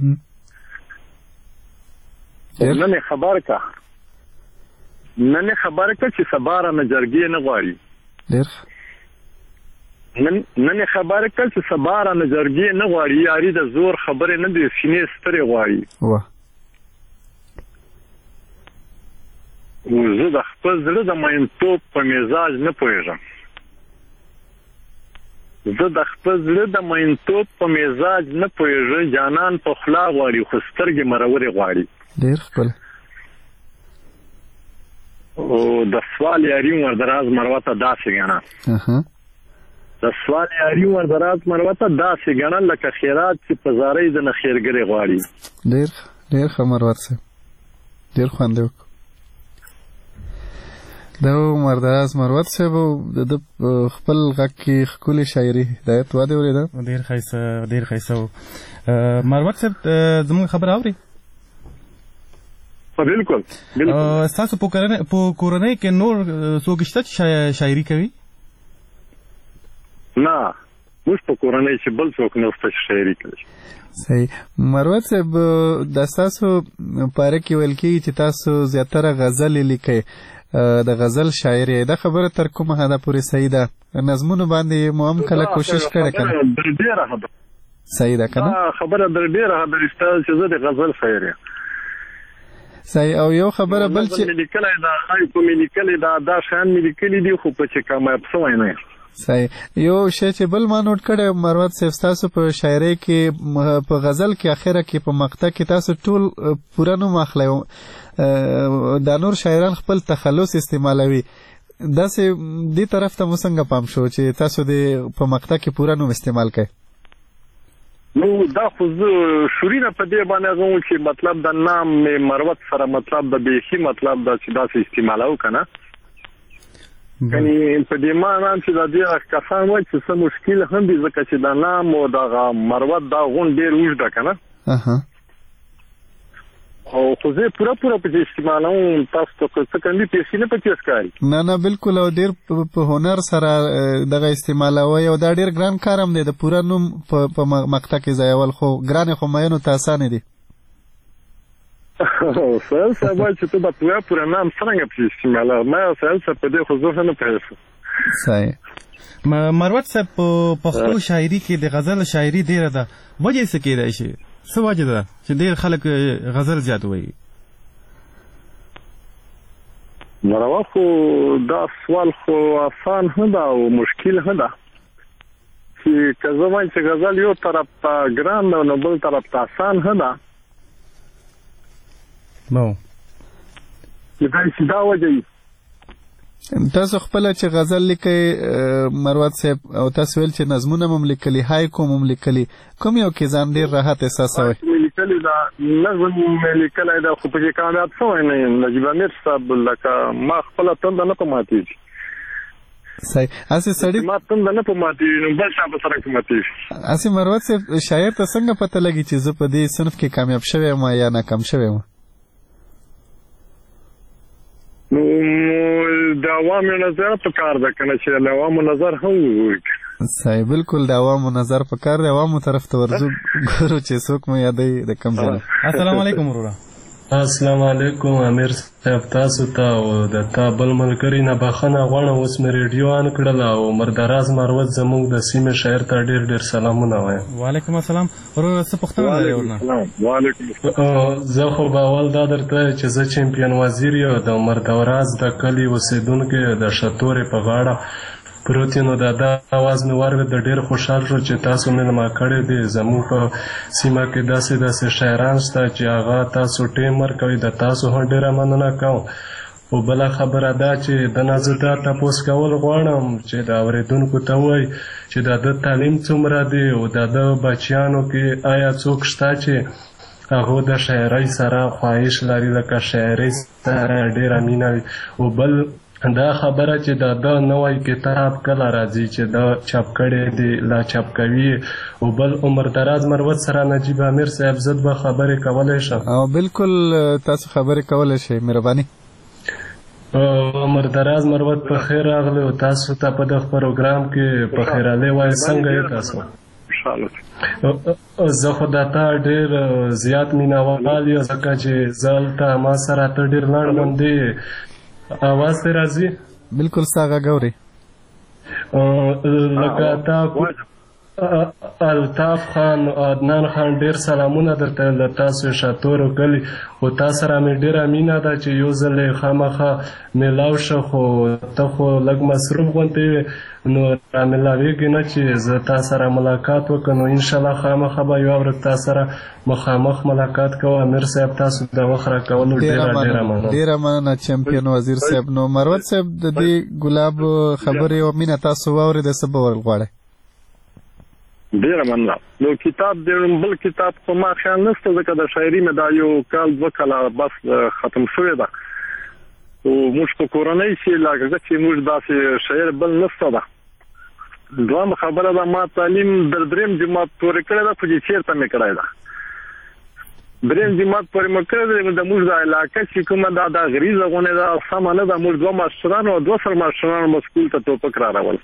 نن خبر کا چې سباره نه جرګې نه غواړي. نن خبر کا چې سباره نه جرګې نه غواړي. یاري د زور خبرې نه دي سینې سترې غواړي. زه د خپل زړه د مینتوب په مزاج نه پوهېږم. جانان په خلا غواړي خو سترګې مرورې غواړي. ډېر ښکلی. او د سوال یاري وردراز مروته داسې ګڼه. لکه خیرات چې په زارۍ د نه خیرګرې غواړي. ډېر ښه مروت صاحب ډېر خوند یې وکړو. دا مردراز مروت صاحب د خپل غږ کې ښکلې شاعري هدایت واده اورېده. ډېر ښایسته و. مروت صاحب زموږ خبره اوري؟ بالکل. ستاسو په کورنۍ کې نور څوک شته چې شاعري کوي؟ نه موږ په کورنۍ کې بل څوک نشته چې شاعري کوي. صحیح. مروت صاحب د ستاسو پاره کې ویل کېږي چې تاسو زیاتره غزلې لیکئ. د غزل شاعري دا خبره تر کومه حده پورې صحیح ده؟ نظمونو باندې مو هم کله کوشش کړی که نه؟ صحیح ده که نه؟ خبره در ډېره حده رښتیا چې زه د غزل شاعر یم. صحیح. او یو خبره بل چې لیکلی دا شیان مې لیکلي دي خو په چې کامیاب شوی نه یم. صحیح. یو شی چې بل ما نوټ کړی مروت صاحب ستاسو په شاعرۍ کې په غزل کې اخره کې په مقطع کې تاسو ټول پوره نوم اخلی. دا نور شاعران خپل تخلص استعمالوي. داسې دې طرف ته مو څنګه پام شو چې تاسو د په مقطع کې پوره نوم استعمال کړئ؟ نو دا خو زه شورینه په دې باندې غوم چې مطلب د نام مروت سره مطلب د بیخي مطلب دا چې داسې استعمالو که نه. یعنی په دې معنی چې د دې کسان وایي چې څه مشکل هم دي ځکه چې د نام او د مروت دا غون ډېر اوږده که نه. او خو زه پوره پکې استعمالوم. تاسو ته څه کندي پیسې نه پکې ښکاري؟ نه بالکل. او ډېر په هنر سره دغه استعمالوي او دا ډېر ګران کار هم دی. د پوره نوم په مقطع کې ځایول خو ګرانې خو میینو ته اسانې دي. سهل صاحب وایي چې ته د پوره نام څرنګه پکې استعمالوه؟ ما سهل صاحب په دې خو زه نه پوهېږم. صحیح. مروت صاحب په پښتو شاعري کې د غزل شاعري ډېره ده. وجه څه کېدای شي؟ څه وجه ده چې ډېر خلک غزل زیات وایي؟ مروت خو دا سوال خو آسان هم ده او مشکل هم ده چې که زه وایم چې غزل یو طرف ته ګران ده نو بل طرف ته آسان هم ده. دا وجه وي. تاسو خپله چې غزل لیکئ مروت صاحب او تاسو ویل چې نظمونه هم لیکلي هایکو هم لیکلي کوم یو کې ځان ډېر راحت احساسوئ؟ لیکلی دا نظم مې لیکلی دا خو پکې کامیاب شوی نه یم نجیب امیر صاحب لکه ما خپله تنده نه په ماتېږي صحیح اسې سړی ما تنده نه په ماتېږي نو بل چا په سره کې ماتېږي اسې مروت صاحب شاعر ته څنګه پته لګي چې زه په دې صنف کې کامیاب شوی یم یا ناکام شوی یم نو د عوامو نظر په کار ده که نه چې د عوامو نظر هم وګوري صحیح بالکل د عوامو نظر په کار دی عوامو طرف ته ورځو ګورو چې څوک مو یادوي د کوم ځای السلام علیکم وروره السلام علیکم امیر صاحب تاسو ته او د تا بل ملګري نه بخښنه غواړم اوس مې ریډیو آن کړله او مردراز مروت زموږ د سیمې شاعر ته ډېر ډېر سلامونه وایم وعلیکم السلام وروره څه پوښتنه لرئ ورنه زه خو به اول دا درته چې زه چمپیون وزیر یم د مردراز د کلي اوسېدونکی د شتورې په غاړه پروت نو د اواز مې واورېد د ډېر خوشحال شو چې تاسو مېلمه کړی دی زموږ په سیمه کې داسې شاعران شته چې هغه تاسو ټیم ورکوي د تاسو هم ډېره مننه کوم او بله خبره دا چې د نه زه دا تپوس کول غواړم چې د اورېدونکو ته ووایي چې د ده تعلیم څومره دی او د ده بچیانو کې آیا څوک شته چې هغه د شاعرۍ سره خواهش لري لکه شاعرۍ سره ډېره مینه وي او بل دا خبره چې دا د نوی کتاب کله راځي چې دا چاپ کړی دی لا چاپ کوي او بل عمر دراز مروت سره نجیب امیر صاحب زد به خبرې کولی شم او بالکل تاسو خبرې کولی شئ مهرباني عمر دراز مروت په خیر راغلی او تاسو ته په دغه پروګرام کې په خیرالی وایي څنګه یې تاسو زه خو د تا ډېر زیات مینهوال یم ځکه چې زه هلته ما سره ته ډېر لنډ غوندې आवाज ته راځي بالکل ساغه ګوري لکه تا الطاف خان عدنان خان ډیر سلامونه درته له تاسو شاتورو کلی او تاسو سره مې ډیره مینه ده چې یو ځل خامخا میلاو شو خو ته خو لږ مصروف غونډې نو رامیلاویږي نه چې زه تاسو سره ملاقات وکړم نو انشاءالله خامخا به یو ورځ تاسو سره مخامخ ملاقات کوم امیر صاحب تاسو د وخت راکولو ډیره مننه چمپیون وزیر صاحب نو مروت صاحب د دې ګلاب خبرې او مینه تاسو واورئ د سبا ورغواړئ ډیره مننه نو کتاب د بل کتاب په ما خیال نشته ځکه د شاعري مې دا یو کال دوه کاله بس ختم شوی ده او موږ په کورنۍ کې لکه چې موږ داسې شاعر بل نشته ده دوهم خبره ده ما تعلیم در دریم جماعت پورې کړی ده خو چې چېرته مې کړی ده دریم جماعت پورې مې کړی ده د موږ د علاقه چې کومه دا غریزه غونې ده سمه نه ده موږ دوه ماسټران او دوه سر ماسټران مو سکول ته ټوپک راول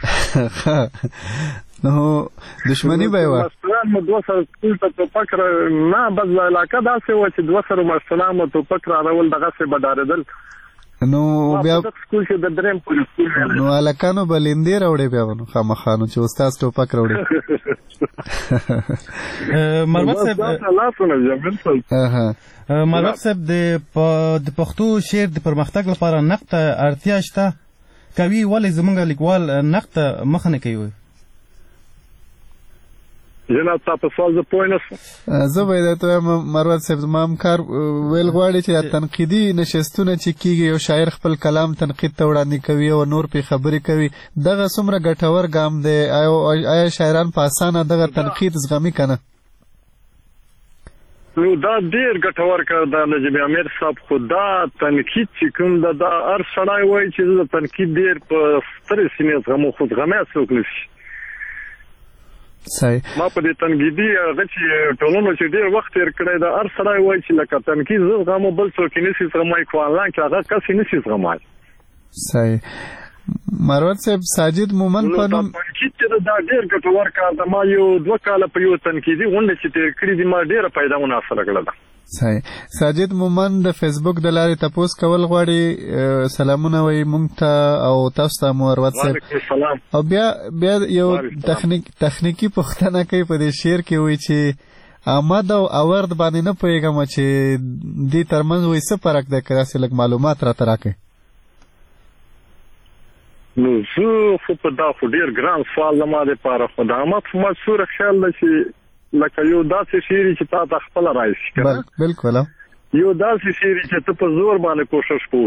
نو دشمنی به و ماسټران مو دوه سر سکول ته ټوپک نه بس علاقه داسې و چې دوه سر ماسټران مو ټوپک راول دغه څه بدارېدل نو بیا سکول کې د دریم پورې سکول نو الکانو بلندې راوړې بیا نو خامخانو چې استاد ټوپک راوړې مروت صاحب مروت صاحب د پښتو شعر د پرمختګ لپاره نقد اړتیا شته کوي ولې زمونږ لیکوال نقد مخ نه کوي جناب تاسو سوال زه پوه نه شوم زه به درته مروت صاحب زما همکار ویل غواړي چې تنقیدي نشستونه چې کیږي یو شاعر خپل کلام تنقید ته وړاندې کوي او نور پې خبرې کوي دغه څومره ګټور ګام دی آیا شاعران په اسانه دغه تنقید زغمي که نه نو دا ډېر ګټور کار ده نجیب امیر صاحب خو دا تنقید چې کوم ده دا هر سړی وایي چې زه د تنقید ډېر په سترې سینې زغمو خو زغمی څوک نه شي صحیح ما په دې تنقیدي هغه چې ټولنو چې ډېر وخت تېر کړی ده هر سړی وایي چې لکه تنقید زه زغمو بل څوک یې نشي زغمای خو آنلاین کې هغه کس یې نشي زغمای صحیح مروت صاحب ساجد مومن په نوم تنقید چې دا ډېر ګټور کار ده ما یو دوه کاله په یو تنقیدي غونډه چې تېر کړي دي ما ډېره فایده حاصله کړې ده صحیح ساجد مومن د فیسبوک د لارې تپوس کول غواړي سلامونه وایي مونږ ته او تاسو ته مروت صاحب او بیا یو تخنیکي پوښتنه کوي په دې شعر کې وایي چې آمد او اورد باندې نه پوهېږم چې دې ترمنځ وایي څه فرق دی که داسې لږ معلومات راته راکړئ نو زه خو په دا خو ډېر ګران سوال زما دپاره خو د احمد په مشهوره خیال ده چې لکه یو داسې شعر چې تا ته خپله رایشي بالکل یو داسې شعر چې ته په زور باندې کوشش وکړي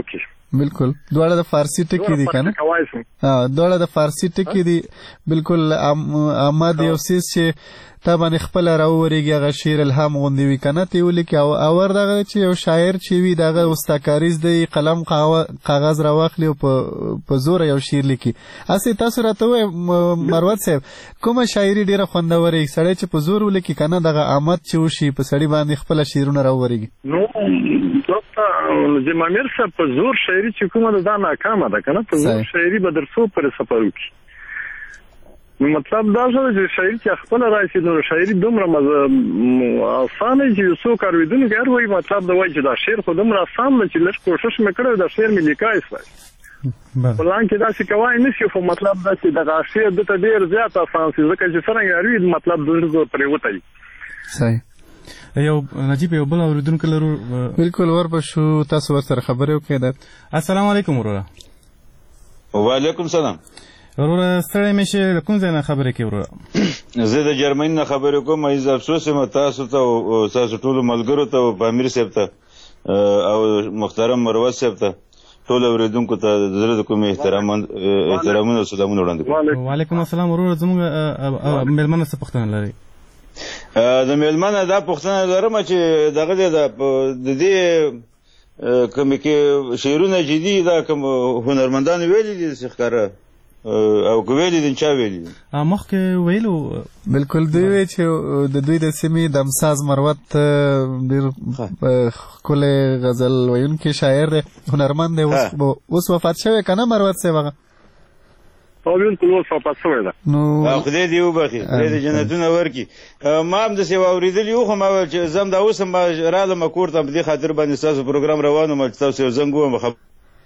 بالکل دواړه د فارسی ټکی دي کنه دواړه د فارسی ټکی دي بالکل احمد یو سیس چې تا باندې خپل راووريږي هغه شعر الهام غوندي وی کنه تی ولیکي او اور دغه چې یو شاعر چې وی دغه استاکاریز دی قلم کاغذ راواخلی او په زور یو شعر لیکي اسی تاسو راته وای مروت صاحب کومه شاعري ډیره خوندوره سړی چې په زور ولیکي کنه دغه آمد چې وشي په سړی باندې خپل شعرونه راووريږي نو دغه زمامیر صاحب په زور شاعري چې کومه ده ناکامه ده کنه په زور شاعري به درسو پر سفر وکړي مطلب دا چې شاعر چې خپل راځي نو شاعري دومره آسانه چې څوک اوریدونکو هر وایي مطلب دا وایي چې دا شعر خو دومره آسان دی چې لږ کوشش وکړو دا شعر مې لیکای شوی بلان کې دا چې کوای نشي خو مطلب دا چې دا شعر د ته ډیر زیات آسان شي ځکه چې څنګه اورید مطلب دومره پرې وتی صحیح یو نجیب یو بل اوریدونکو لرو بالکل ورپښو تاسو ورسره خبرې وکړئ دا السلام علیکم وروره وعلیکم السلام وروره ستړی مې شي کوم ځای نه خبرې کوي وروره زه د جرمني نه خبرې کوم ایز افسوس یم تاسو ته او تاسو ټولو ملګرو ته او امیر صاحب ته او محترم مروت صاحب ته ټول اوریدونکو ته د زړه د کومې احترامونه او سلامونه وړاندې کوم وعلیکم السلام وروره زموږ مېلمانه څه پوښتنه لري د مېلمانه دا پوښتنه لرم چې دغه د دې کومې کې شعرونه جدي دا کوم هنرمندان ویلي دي چې ښکاره او کویلی دین چا ویلی مخکې ویلو بالکل دوی چې د دوی د سیمې دمساز مروت ډیر ښکلی غزل ویونکی شاعر دی هنرمند دی اوس وفات شوی کنه مروت صاحب هغه او بالکل اوس وفات شوی ده نو خدای دې وبخي خدای دې جنتونه ورکړي ما هم داسې واورېدلي وو خو ما ویل چې زه هم دا اوس هم رالم کور ته په دې خاطر باندې ستاسو پروګرام روان وم چې تاسو یو زنګ ووم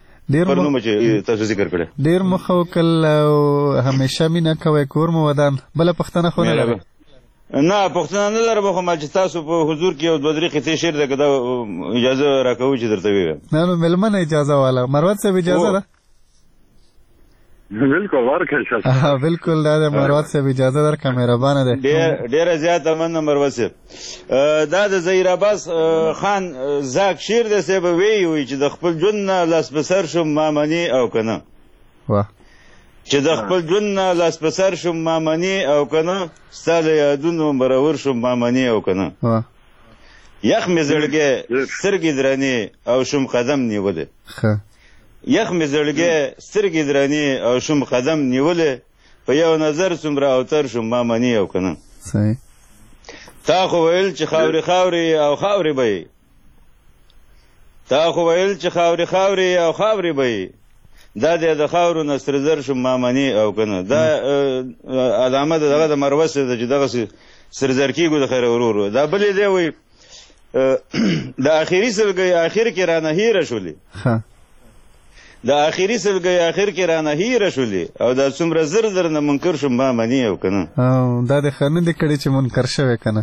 ډیر مخه وکړل او همیشه مینه کوئ کور مو ودان بله پوښتنه خو نه لرئ نه پوښتنه نه لرم خو ما چې تاسو په حضور کې یو دوه درې قطعې شعر ده که دا اجازه راکوو چې درته ووایم نه نو مېلمنه اجازه واله مروت صاحب اجازه ده بالکل ورکړئ بالکل دا د مروت صاحب اجازه درکړه مهربانه ده ډیره زیاته مننه مروت صاحب دا د ظهیر عباس خان زاک شعر دی صاحب وی چې د خپل ژوند نه لاس په سر شم ما مني او کنه چې د خپل ژوند نه لاس په سر شم ما مني او کنه ستا له یادونو مرور شم ما مني او کنه یخ مې زړګی سترګې درنې او شم قدم نیولی یخ مې زړګی سترګې درنې او شم قدم نیولی په یو نظر څومره اوتر شم ما مني او کنه صحیح تا خو ویل چې خاورې خاورې او خاورې به تا خو ویل چې خاورې خاورې او خاورې به دا د خاورو نه سره زر شم ما مني او کنه دا علامه دغه د مروت ده چې دغه سره زر کېږو د خیر ورورو دا بلې دی وایي د آخري سلګۍ آخر کې رانه هیره شولې د آخري سلګۍ آخر کې رانه هیره شولې او دا څومره زر زر نه منکر شم ما مني او کنه دا د ښه نه دی کړی چې منکر شوی کنه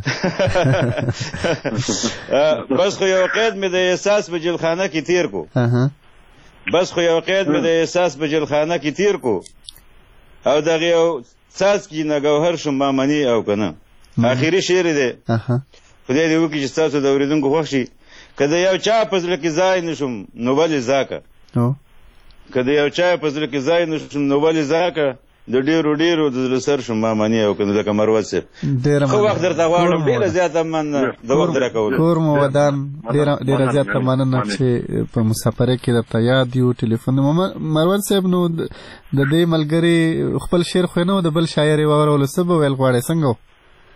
بس خو یو قید مې د احساس په جلخانه کې تیر کو بس خو یو قید مې د احساس په جلخانه کې تیر کو او دغه یو څاڅکي نه ګوهر شم ما مني او کنه آخري شعر دی خدای دې وکړي چې ستاسو د اورېدونکو خوښ شي که د یو چا په زړه کې ځای نشم نو ولې ځاکه که د یو چا په زړه کې ځای نشم نو ولې ځاکه د ډېرو د زړه سر شم ما مني او کنه لکه مروت صاحب ښه وخت درته غواړم ډېره زیاته مننه د وخت راکولو کور مو ودان ډېره زیاته مننه چې په مسافرۍ کې درته یاد یو ټلیفون مروت صاحب نو د دې ملګري خپل شعر خو نه و د بل شاعر یې واورولو څه به ویل غواړئ څنګه و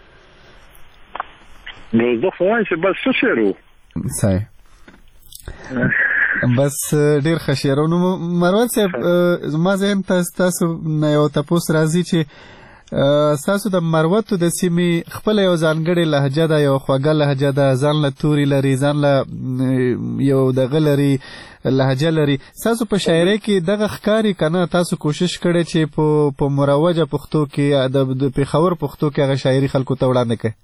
زه خو وایم چې بس څه شعر و صحیح بس ډیر ښه شعر نو مروت صاحب زما ذهن ته ستاسو نه یو تپوس راځي چې ستاسو د مروتو د سیمې خپله یو ځانګړې لهجه ده یو خوږه لهجه ده ځان له توري لري ځان له یو دغه لري لهجه لري ستاسو په شاعرۍ کې دغه ښکاري که نه تاسو کوشش کړی چې په مروجه پښتو کې د پېښور پښتو کې هغه شاعري خلکو ته وړاندې کړئ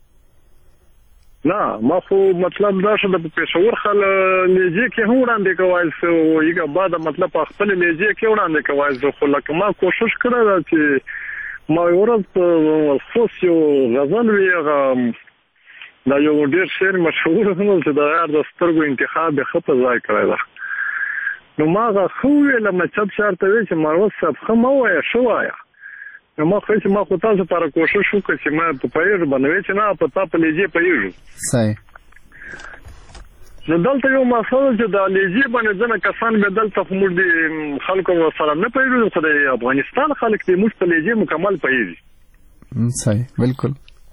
نه ما خو مطلب دا شو د پېښور خل لهجې کې هم وړاندې کوای سو یګه بعد مطلب په خپل لهجې کې وړاندې کوای سو خو لکه ما کوشش کړی دا چې ما ورځ خصوص یو غزل وی دا یو ډېر شعر مشهور دی چې د یار د سترګو انتخاب یې ښه په ځای کړی ده نو ما هغه خو ویلم چپ شرط وی چې مروت صاحب ښه مه وایه ښه وایه نو ما خو چې ما خو تاسو لپاره کوشش وکړ چې ما په پوهېږو باندې چې نه په تا په لهجې پوهېږو صحیح نو دلته یو مسله چې د لهجې باندې ځینې کسان بیا دلته خو موږ د خلکو سره نه پوهېږو خو د افغانستان خلک دي موږ په لهجې مکمل پوهېږي صحیح بالکل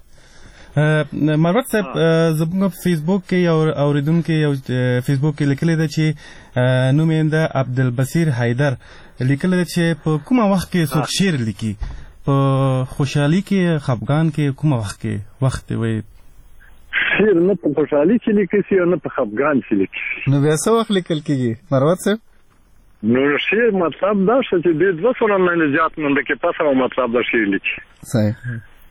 مروت صاحب زموږ فیسبوک کې یو اوریدونکي یو فیسبوک کې لیکلی ده چې نوم یې د عبدالبصیر حیدر لیکلی ده چې په کومه وخت کې څوک شعر لیکي په خوشحالي کې خفګان کې کومه وخت وي شعر نه په خوشحالي کې لیکي شي او نه په خفګان کې لیکي نو بیا څه وخت لیکل کېږي مروت صاحب نو شعر مطلب دا چې د 200 نه زیات نه د کې پاسه مطلب دا شعر لیکي صحیح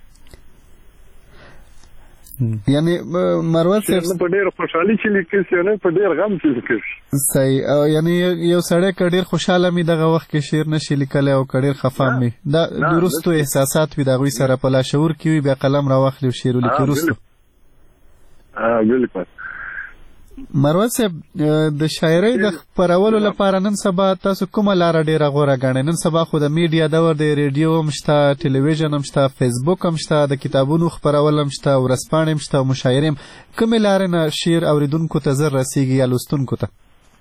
یعنی مروت صاحب په ډېر خوشحالي کې لیکي شي نه په ډېر غم کې لیکي صحیح او یعنی یو سړی که ډېر خوشحاله می دغه وخت کې شعر نشي لیکلی او که ډېر خفه می دا درستو احساسات وي د هغوی سره په لاشعور کې وي بیا قلم راواخلي او شعر ولیکي وروستو بالکل مروت صاحب د شاعرۍ د خپرولو لپاره نن سبا تاسو کومه لاره ډېره غوره ګڼئ نن سبا خو د میډیا دور دی ریډیو هم شته ټلویزیون هم شته فیسبوک هم شته د کتابونو خپرول هم شته ورځپاڼې هم شته او مشاعرې هم کومې لارې نه شعر اوریدونکو ته زر رسیږي یا لوستونکو ته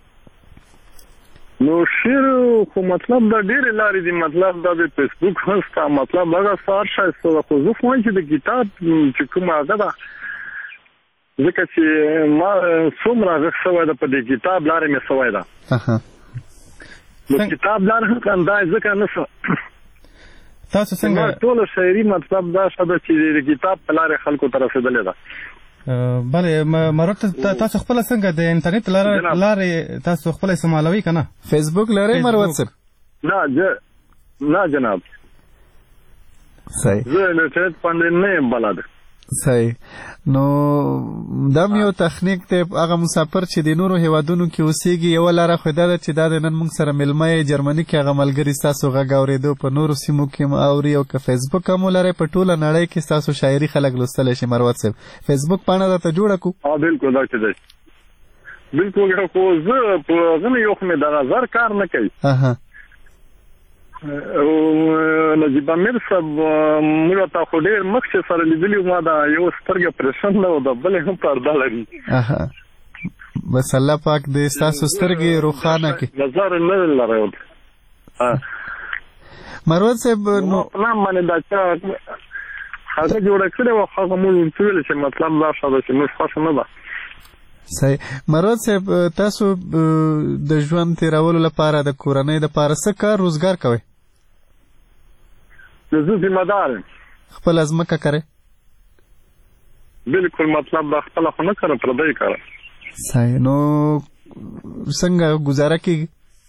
نو شعر خو مطلب دا ډېرې لارې دي مطلب دا د فیسبوک هم شته مطلب هغه سهار ښایسته خو زه خو وایم چې د کتاب چې کومه هغه ده ځکه چې ما څومره غږ شوی ده په دې کتاب لارې مې شوی ده د کتاب لاره هم انداز ځکه نه څه تاسو څنګه ټوله شاعري مطلب دا ښه ده چې د کتاب په لارې خلکو ته رسېدلې ده بله مروت تاسو خپله څنګه د انټرنیټ لارې تاسو خپله استعمالوئ که نه فیسبوک لرئ مروت صاحب نه جناب صحیح زه انټرنیټ باندې نه یم بلد صحیح نو دا یو تخنیک دی هغه مسافر چې د نورو هیوادونو کې اوسېږي یوه لاره خو دا ده چې دا د نن موږ سره میلمه یې جرمني کې هغه ملګري ستاسو غږ اورېدو په نورو سیمو کې هم اوري او که فیسبوک هم ولرئ په ټوله نړۍ کې ستاسو شاعري خلک لوستلی شي مروت صاحب فیسبوک پاڼه درته جوړه کړو بالکل دا چې دی بالکل خو زه په هغه نه یو خو مې د نظر کار نه کوي نجیب امیر صاحب موږ ته خو ډېر مخکې سره لیدلي ما دا یو سترګه پرېشن ده او د بلې هم پرده لري بس الله پاک دې ستاسو سترګې روښانه کړي نظر نه لري مروت صاحب نو په نام باندې دا چې هغه جوړه کړې وه هغه موږ ورته ویل چې مطلب دا ښه ده چې موږ خوښه نه ده صحیح مروت صاحب تاسو د ژوند تېرولو لپاره د کورنۍ دپاره څه کار روزګار کوئ زه ذمه دار یم خپله ځمکه کرئ بالکل مطلب دا خپله خو نه کړه پردی کړه صحیح نو څنګه ګزاره کېږي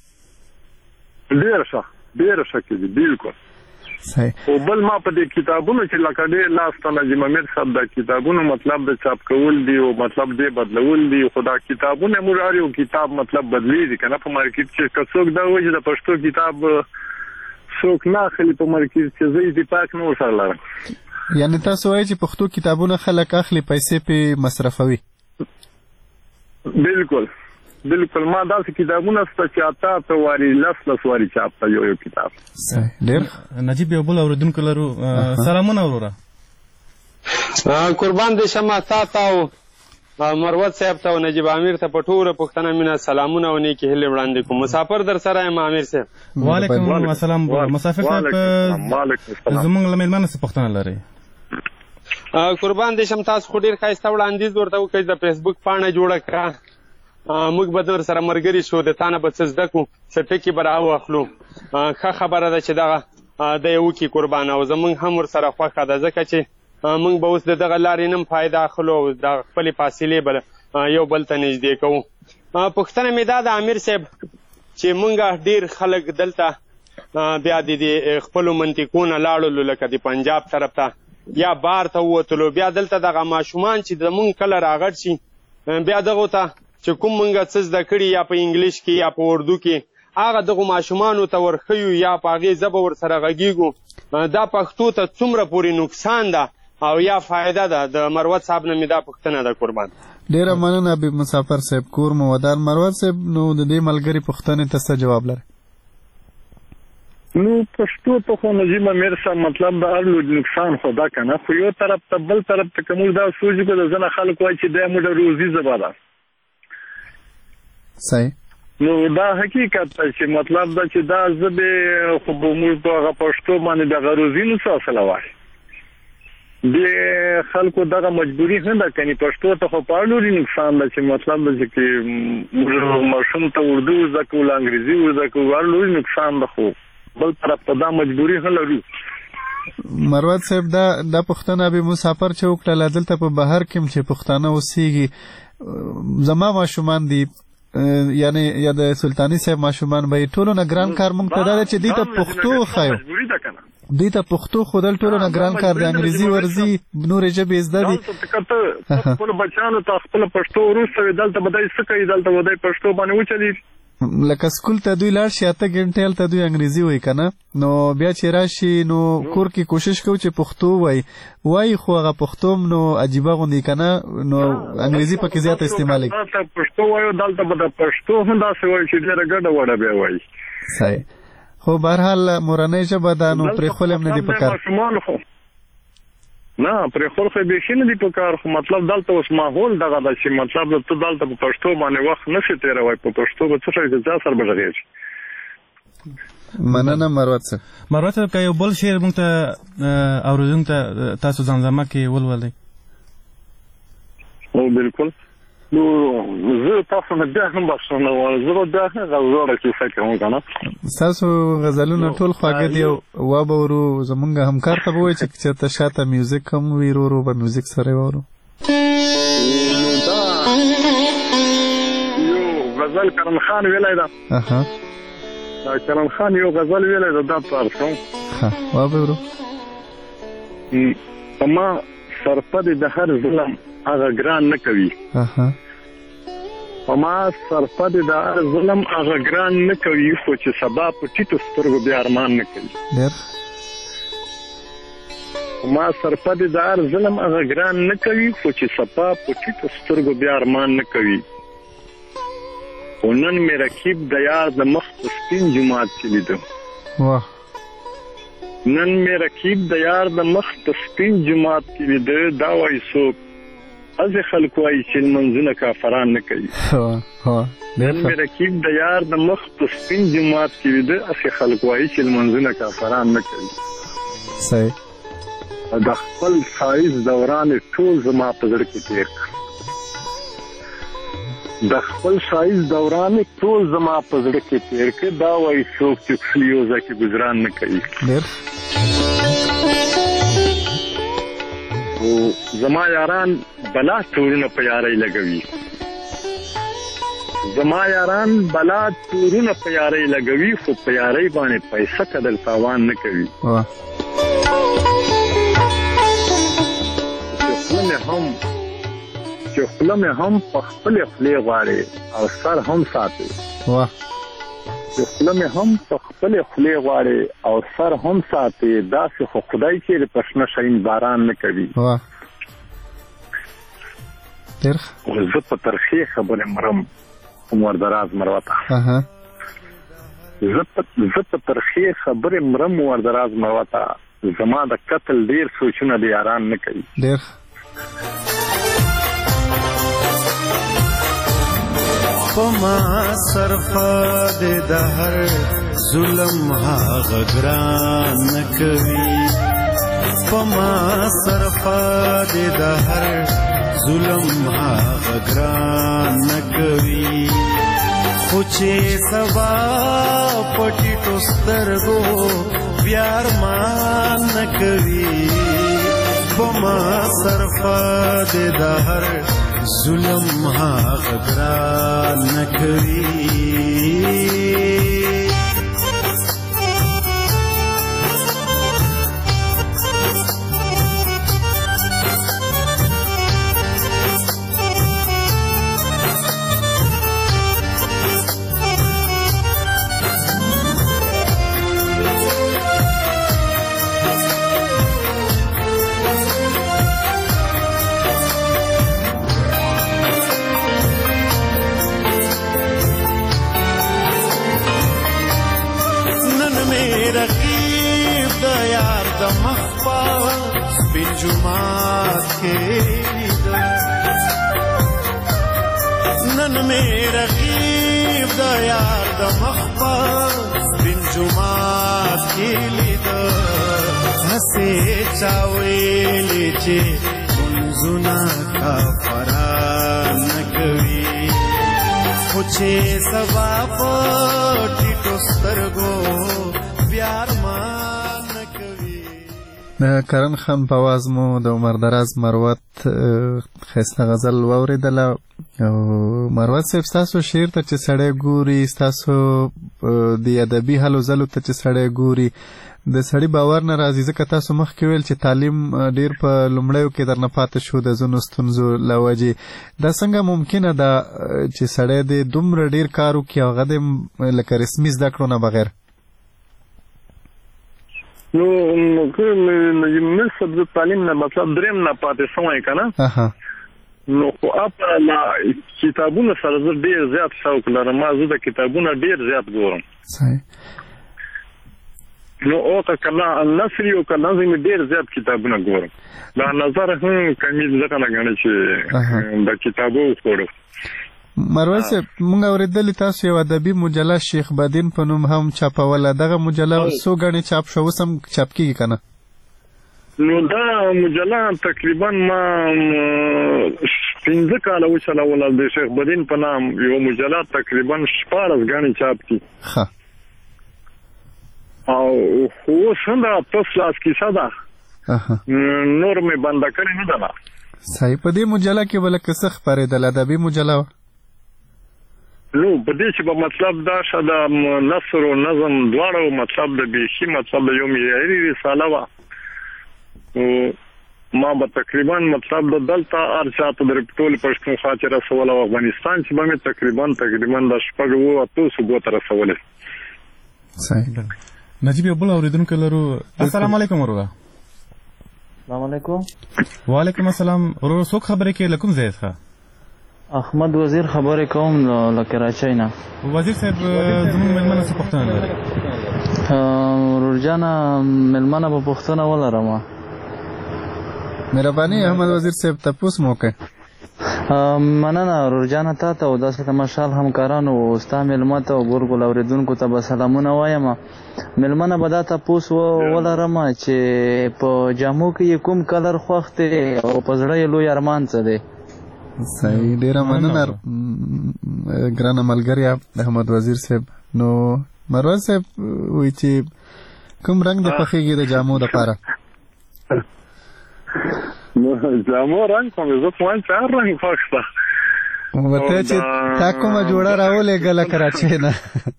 ډېره ښه کېږي بالکل صحیح او بل ما په دې کتابونو چې لکه ډېر لاس ته نجیب امیر صاحب دا کتابونو مطلب د چاپ کول دي او مطلب دې بدلول دي خو دا کتابونه موږ هر یو کتاب مطلب بدلېږي که نه په مارکیټ کې که څوک دا وایي چې د پښتو کتاب څوک نه اخلي په مارکیټ کې زه اتفاق نه ورسره لرم یعنې تاسو وایئ چې پښتو کتابونه خلک اخلي پیسې پې مصرفوي بالکل ما داسې کتابونه شته چې اته واري لس واري چاپ ته یو کتاب ډېر نجیب یو بل اورېدونکو لرو سلامونه وروره قربان دې شمه تا ته او مروت صاحب ته او نجیب امیر ته په ټوله پښتنه مینه سلامونه او نیکې هیلې وړاندې کوم مسافر در سره یم امیر صاحب وعلیکم السلام مسافر صاحب زموږ له میلمانه څه پوښتنه لرئ قربان دې شم تاسو خو ډېر ښایسته وړاندیز ورته وکړئ د فیسبوک پاڼه جوړه کړه موږ به در سره ملګري شو د تا نه به څه زده کړو څه ټکي به راواخلو ښه خبره ده چې دغه دی وکړي قربان او زموږ هم ورسره خوښه ده ځکه چې موږ به اوس د دغه لارې نم فایده اخلو او د خپلې فاصلې به یو بل ته نږدې کوو پوښتنه مې دا ده امیر صاحب چې موږ ډېر خلک دلته بیا د خپلو منطقو نه لاړلو لکه د پنجاب طرف ته یا بار ته ووتلو بیا دلته دغه ماشومان چې د موږ کله راغټ شي بیا دغو ته چې کوم موږ څه زده کړي یا په انګلیش کې یا په اردو کې هغه دغو ماشومانو ته ورښیو یا په هغې ژبه ورسره غږېږو دا پښتو ته څومره پورې نقصان ده او یا فایده ده د مروت صاحب نه مې دا پوښتنه ده قربان ډیره مننه به مسافر صاحب کور مو ودان. مروت صاحب نو د دې ملګری پوښتنې ته څه جواب لري؟ نو پښتو ته خو نجیب امیر صاحب مطلب د هر لوی نقصان خو دا کنه، خو یو طرف ته بل طرف ته کوم دا سوچ کو د ځنه خلک وایي چې د موږ روزي زباده صحیح. نو دا حقیقت دی چې مطلب دا چې دا زبه خو موږ په هغه پښتو باندې د غروزي نو څه وایي د خلکو دغه مجبوری نه ده کني پښتو ته خو په لوري نقصان ده چې مطلب دا چې موږ ماشوم ته اردو زکو انګریزي زکو ورلوري نقصان ده، خو بل طرف ته دا مجبوری نه لري. مروت صاحب دا پښتنه به مسافر چې وکړه دلته په بهر کې چې پښتانه اوسېږي زما ماشومان دي یعنی یا د سلطانی صاحب ماشومان به ټولو نه ګران کار مونږ ته دا چې دې ته پښتو خایو دې ته پښتو خودل ټولو نه ګران کار د انګریزي ورزي نور ژبې زده دي. خپل بچانو ته خپل پښتو وروسته دلته بدای سکه دلته ودای پښتو باندې وچلی لکه سکول ته دوی لاړ شي اته غنټه ته دوی انګریزي وای کنه، نو بیا چې راشي نو کور کې کوشش کوي چې پښتو وای خو هغه پښتو نو عجیبه غوندي کنه، نو انګریزي پکې زیات استعمالي پښتو وایو دلته به پښتو هم دا څه وایي چې ډېر ګډه وړه به وایي. صحیح. خو بهرحال مورنۍ ژبه دا نو پرې خپل هم نه دی پکار نه پرې خپل خو به شي نه دی پکار، خو مطلب دلته اوس ماحول دغه د چې مطلب ته دلته په پښتو باندې وخت نشي تیروي په پښتو به څه شي د ځا سره بغیر. مننه مروت صاحب. مروت صاحب یو بل شعر مونږ ته اوریدونکو ته تاسو ځانځما کې ولولئ. او بالکل نو زه تاسو نه بیا هم بښنه ووایم، زه به بیا غوړه کیسه کوم کنه. ستاسو غزلونه ټول خواږه دي او به ورو زمونږ همکار ته به وایي چې چېرته شاته میوزیک هم وي ورو به میوزیک سره وورو. دا یو غزل کرم خان ویلی ده. دا کرم خان یو غزل ویلی ده دا پارسو به ورو. ما سرپد د هر ظلم هغه ګران نه کوي، ما سرپد د هر ظلم هغه ګران نه کوي، خو چې سبا په ټیټو سترګو بیا ارمان نه کوي. ما سرپد د هر ظلم هغه ګران نه کوي، خو چې سبا په ټیټو سترګو بیا ارمان نه کوي. خو نن مې رقیب د یار د مخ په سپین جومات کې لیدم، نن مې رقیب د یار د مخ په سپین جومات کې لیده، دا وایي څوک از خلک وایي چې لمونځونه کافران نه کوي. نن مې رقیب د یار د مخ په سپین جومات کې لیده، اسې خلک وایي چې لمونځونه کافران نه کوي. صحیح. د خپل ښایست دوران ټول زما په زړه کې تېر کړ، د خپل ښایست دوران ټول زما په زړه کې تېر کړ، دا وایي څوک چې فلیوزه کې ګزران نه کوي. زما یاران بلا تورونه په یارۍ لګوي، زما یاران بلا تورونه په یارۍ لګوي، خو په یارۍ باندې پیسه قدر تاوان نه کوي. چې خوله مې هم په خپلې خولې غواړي او سر هم ساتي، چې خوله مې هم په خپلې خولې غواړي او سر هم ساتي، داسې خو خدای چې د پښنه شین باران نه کوي. زه په ترخې خبرې مرم عمر دراز مروته، زه په ترخې خبرې مرم عمر دراز مروته، زما د قتل ډیر سوچونه د یاران نه کوي. پما سرفاد د هر ظلم هغه ګران نه کوي، پما سرفاد د هر ظلم هغه ګران نه کوي، خو چې سبا پټیټو سترګو بیا ارمان نه کوي، پما سرفاد د هر ظلم هغه ګران نه کوي. جمعات کې نن مې رقیب د یار د مخبر بن جمعات کې لید هسې چاویلې چې منځونه کافران کوي خو چې سبا په ټیټو سترګو بیا ارمان کوي. د کرن خان په आवाज مو د عمر دراز مروت ښایسته غزل واورېدله. او مروت صاحب ستاسو شعر ته چې سړی ګوري، ستاسو د ادبي هلو ځلو ته چې سړی ګوري، د سړي باور نه راځي. ځکه تاسو مخکې ویل چې تعلیم ډیر په لومړیو کې درنه پاتې شو د ځینو ستونزو له وجې. دا څنګه ممکنه ده چې سړی د دومره ډیر کار وکړي او هغه د لکه رسمي زده کړو نه بغیر؟ نو نسب د تعلیم نه مطلب دریم نه پاتې شوی که نه، نو خو کتابونه سره زه ډېر زیات شوق لرم. زه د کتابونه ډېر زیات ګورم. نو او که نثري او که نظمي ډېر زیات کتابونه ګورم. دا نظر هم کمی ځکه نه ګڼي چې د کتابو وخوړو. مروت صاحب موږ اورېدلې تاسو یو ادبي مجله شیخ بدین په نوم هم چاپوله. دغه مجله څو ګڼې چاپ شو، اوس هم چاپ کېږي که نه؟ نو دا مجله تقریبا ما 15 کاله وچلوله. د شیخ بدین په نام یو مجله تقریبا 14 ګڼې چاپ کړي. او اوس هم دا تاسو لاس کیسه ده، نور مې بنده کړې نه ده. صحیح. په دې مجله کې به لکه څه خپرېدل؟ ادبي مجله وه؟ نو په دې چې به مطلب دا شه د نثر او نظم دواړه مطلب د بیخي مطلب د یو معیاري رساله وه. ما به تقریبا مطلب د دلته هر چاته د ټول پښتونخوا چې رسول او افغانستان چې به مې تقریبا د 8 صوبو ته رسولې. صحیح. نجیب یو بل اورېدونکی لرو. السلام علیکم ورور. السلام علیکم. وعلیکم السلام. ورور څوک خبرې کوي؟ له کوم ځای څخه؟ احمد وزیر خبرې کوم له کراچۍ نه. وزیر صاحب زموږ مېلمانه څه پوښتنه لري؟ ورور جانه مېلمانه به پوښتنه ولرم. مهرباني احمد وزیر صاحب تپوس مو وکړئ. مننه ورور جانه تا ته او داسې د مشال همکارانو او ستا مېلمه ته او ګورګل اورېدونکو ته به سلامونه وایم. مېلمنه به دا تپوس ولرم چې په جامو کې یې کوم کلر خوښ دی او په زړه یې لوی ارمان څه دی؟ صحیح. ډېره مننه ګرانه ملګریا احمد وزیر صاحب. نو مروت صاحب وایي چې کوم رنګ د خوښېږي د جامو دپاره؟ جامو رنګ خو مې زه خو وایم چې هر رنګ خوښ ده. ورته چې تا کومه جوړه راولېږله کراچۍ نه؟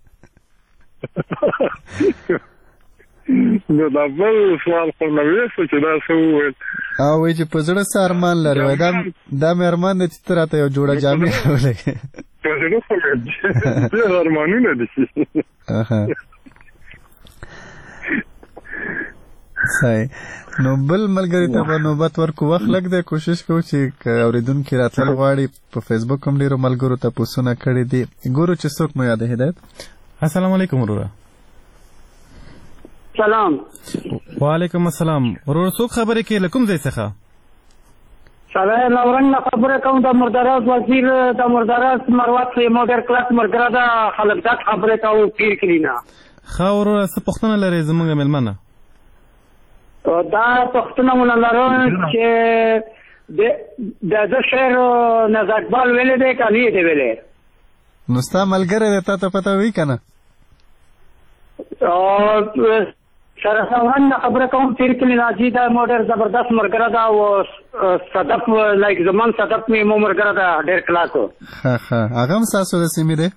نو دا بل سوال خو نه ویسو چې دا څه وویل. او وایي چې په زړه څه ارمان لري؟ وایي دا مې ارمان دی چې ته راته یو جوړه جامې راولېږې. په زړه خو مې ډېر ارمانونه دي. صحیح. نو بل ملګري ته به نوبت ورکو. وخت لږ دی، کوشش کوو چې اورېدونکي راتلل غواړي. په فیسبوک هم ډېرو ملګرو تپوسونه کړي دي. ګورو چې څوک مو یاد هدایت. السلام علیکم وروره. سلام. وعلیکم السلام. ورور څوک خبرې کوي؟ له کوم ځای څخه؟ سلام نورنګ نه خبره کوم د مرداراز وزیر د مرداراز مروت موډر کلاس مرګرا د خلک دا خبره کوي پیر کلینا. ښه وروره څه پوښتنه لرئ زموږ مېلمانه؟ دا پوښتنه مونږ لرو چې د شعر نظر اقبال ویلې دی که نه دی ویلې؟ نو ستا ملګری دی، تا ته پته وي که نه؟ سره څنګه خبره کوم پیر کلی ناجي دا موډر زبردست مرګره دا او صدف لایک زمان صدف می مو مرګره دا ډېر کلاکو. ها ها هغه هم تاسو د سیمې دی؟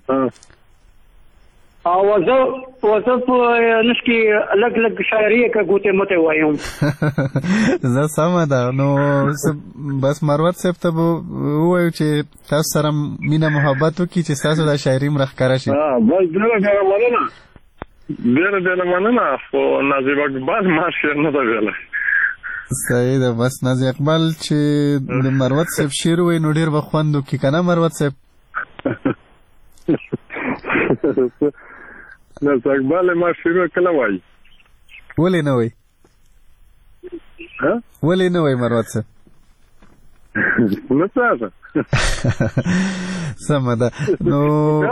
او زه په نشکی لګ شاعري کې ګوته مته وایم. زه سمه ده. نو بس مروت صاحب ته ووایو چې تاسو سره مینه محبت وکړي چې تاسو د شاعري مخکره شي. بس ډېره مننه. خو نازیب اقبال ما شعر نه ده ویلی. صحیح ده. بس نازیب اقبال چې د مروت صاحب شعر وایي نو ډېر به خوند وکړي که نه مروت صاحب؟ نازیب اقبال ما شعرونه کله وایي؟ ولې نه وایي؟ ولې نه وای مروت صاحب؟ نه څه سمه ده نو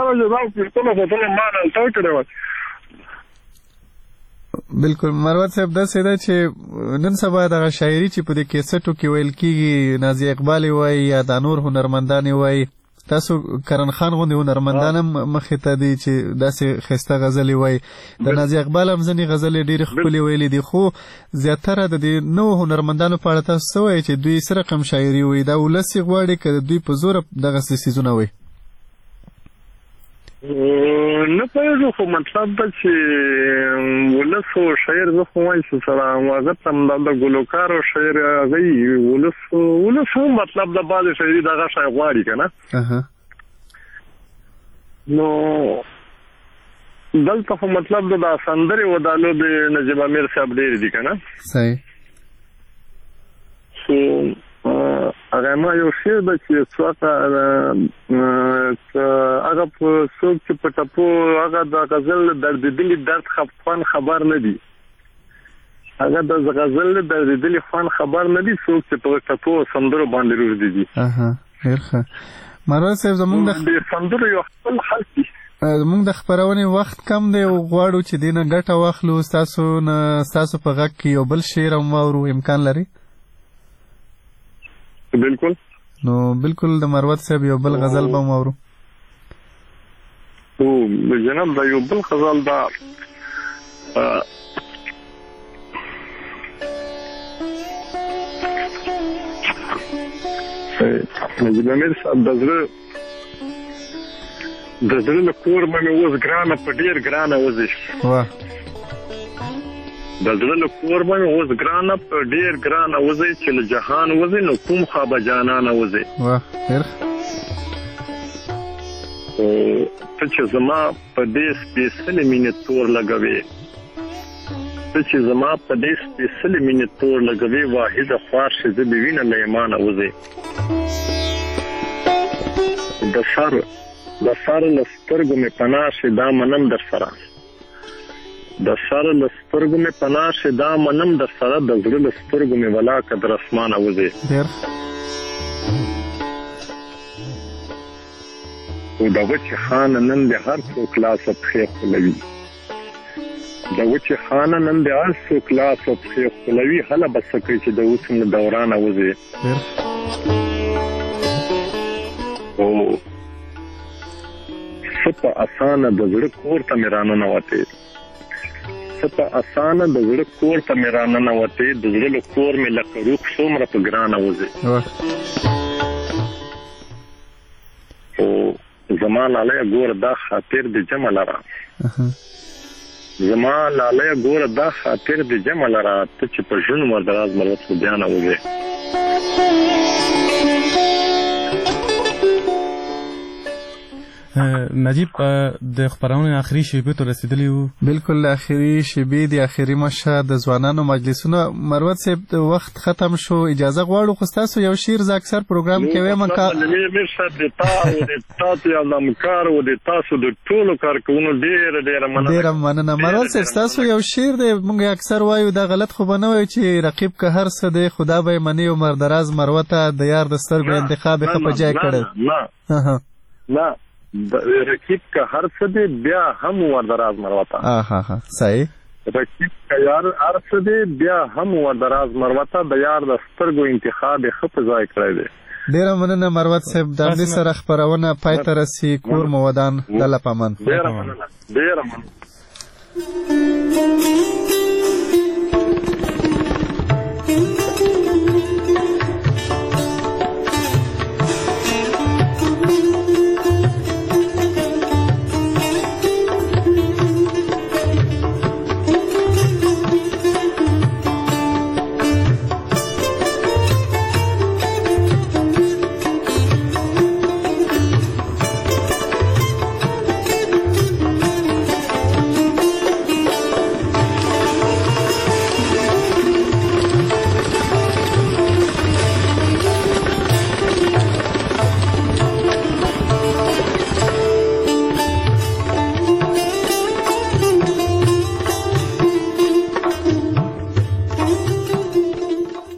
بالکل مروت صاحب داسې ده چې نن سبا دغه شاعري چې په دې کیسټو کې ویل کېږي نازیه اقبال وایي یا دا نور هنرمندان وایي تاسو کرن خان غوندې هنرمندان هم مخې ته دي چې داسې ښایسته غزلې وایي د نازیه اقبال هم ځینې غزلې ډېرې ښکلې ویلې دي خو زیاتره د دې نوو هنرمندانو په اړه تاسو څه وایي چې دوی څه رقم شاعري وایي دا ولس یې غواړي که دوی په زوره دغسې څیزونه وایي؟ نه پوهېږو خو مطلب ده چې ولس او شاعر زه خو وایم چې سره موظف هم د ګلوکار او شاعر هغه ولس هم مطلب د بعضې شاعري دغه شی غواړي که نه نو دلته خو مطلب د سندرې ودانو د نجیب امیر صاحب ډېر دي که نه صحیح خو هغه ما یو شعر ده چې څوکه هغه په څوک چې په ټپو هغه د غزل دردېدلي درد خوان خبر نه دي هغه د غزل دردېدلي خوان خبر نه دي څوک چې په ټپو سندرو باندې روږدي دي ډېر ښه مروت صاحب زموږ د سندرو یو خپل حالت دي زموږ د خپرونې وخت کم دی او غواړو چې دې نه ګټه واخلو ستاسو په غږ کې یو بل شعر هم واورو امکان لري؟ بالکل نو بالکل د مروت صاحب یو بل غزل به هم واورو. جناب دا یو بل غزل دا نجیب امیر صاحب د زړه له کور باندې اوس ګرانه په ډېر ګرانه وځي د زړه له کور باندې اوس ګرانه په ډېر ګرانه وځي چې له جهان وځي نو کوم خوا به جانانه وځي ته چې زما په دې سپېڅلې مینې تور لګوې ته چې زما په دې سپېڅلې مینې تور لګوې واحده خوار شې زه دې وینه له ایمانه وځي د سر له سترګو مې پناه شي دا منم در سره د سر له سترګو مې پناه شي دا منم در سره د زړه له سترګو مې ولاکه در اسمانه وځي او د وچې خانه نن د هر څوک لاسه پښې ښکلوي د وچې خانه نن د هر څوک لاسه پښې ښکلوي هله به څه کوي چې د اوس له دورانه وځي او څه په اسانه د زړه کور ته مې راننوتې څه په اسانه د زړه کور ته مې راننوتې د زړه له کور مې لکه روح څومره په ګرانه وځي او زما لالیه ګوره دا خاطر د جمع لره زما لالیه ګوره دا خاطر د جمع لره ته چې په ژوند مردراز مروت خو بیانه وځي نجیب د خبرونې آخري شیبې ته رسیدلی وو بالکل آخري شیبې د آخري مشه د ځوانانو مجلسونه مروت صاحب د وخت ختم شو اجازه غواړو خو ستاسو یو شعر ز اکثر پروګرام کې وایم کا میر صاحب د تاسو یو نمکار و د تاسو د ټولو کارکونو ډېر مننه مروت صاحب ستاسو یو شعر دی موږ اکثر وایو دا غلط خو به نه وایو چې رقیب که هر څه دی خدا به منی او مردراز مروته د یار د سترګو انتخاب یې ښه په ځای کړی نه رقیب که هر څه دی بیا هم وردراز مروته صحیح رقیب که یار هر څه دی بیا هم وردراز مروته د یار د سترګو انتخاب یې ښه په ځای کړی دی ډېره مننه مروت صاحب د همدې سره خپرونه پای ته رسي کور مو ودان ډله په امان ډېره مننه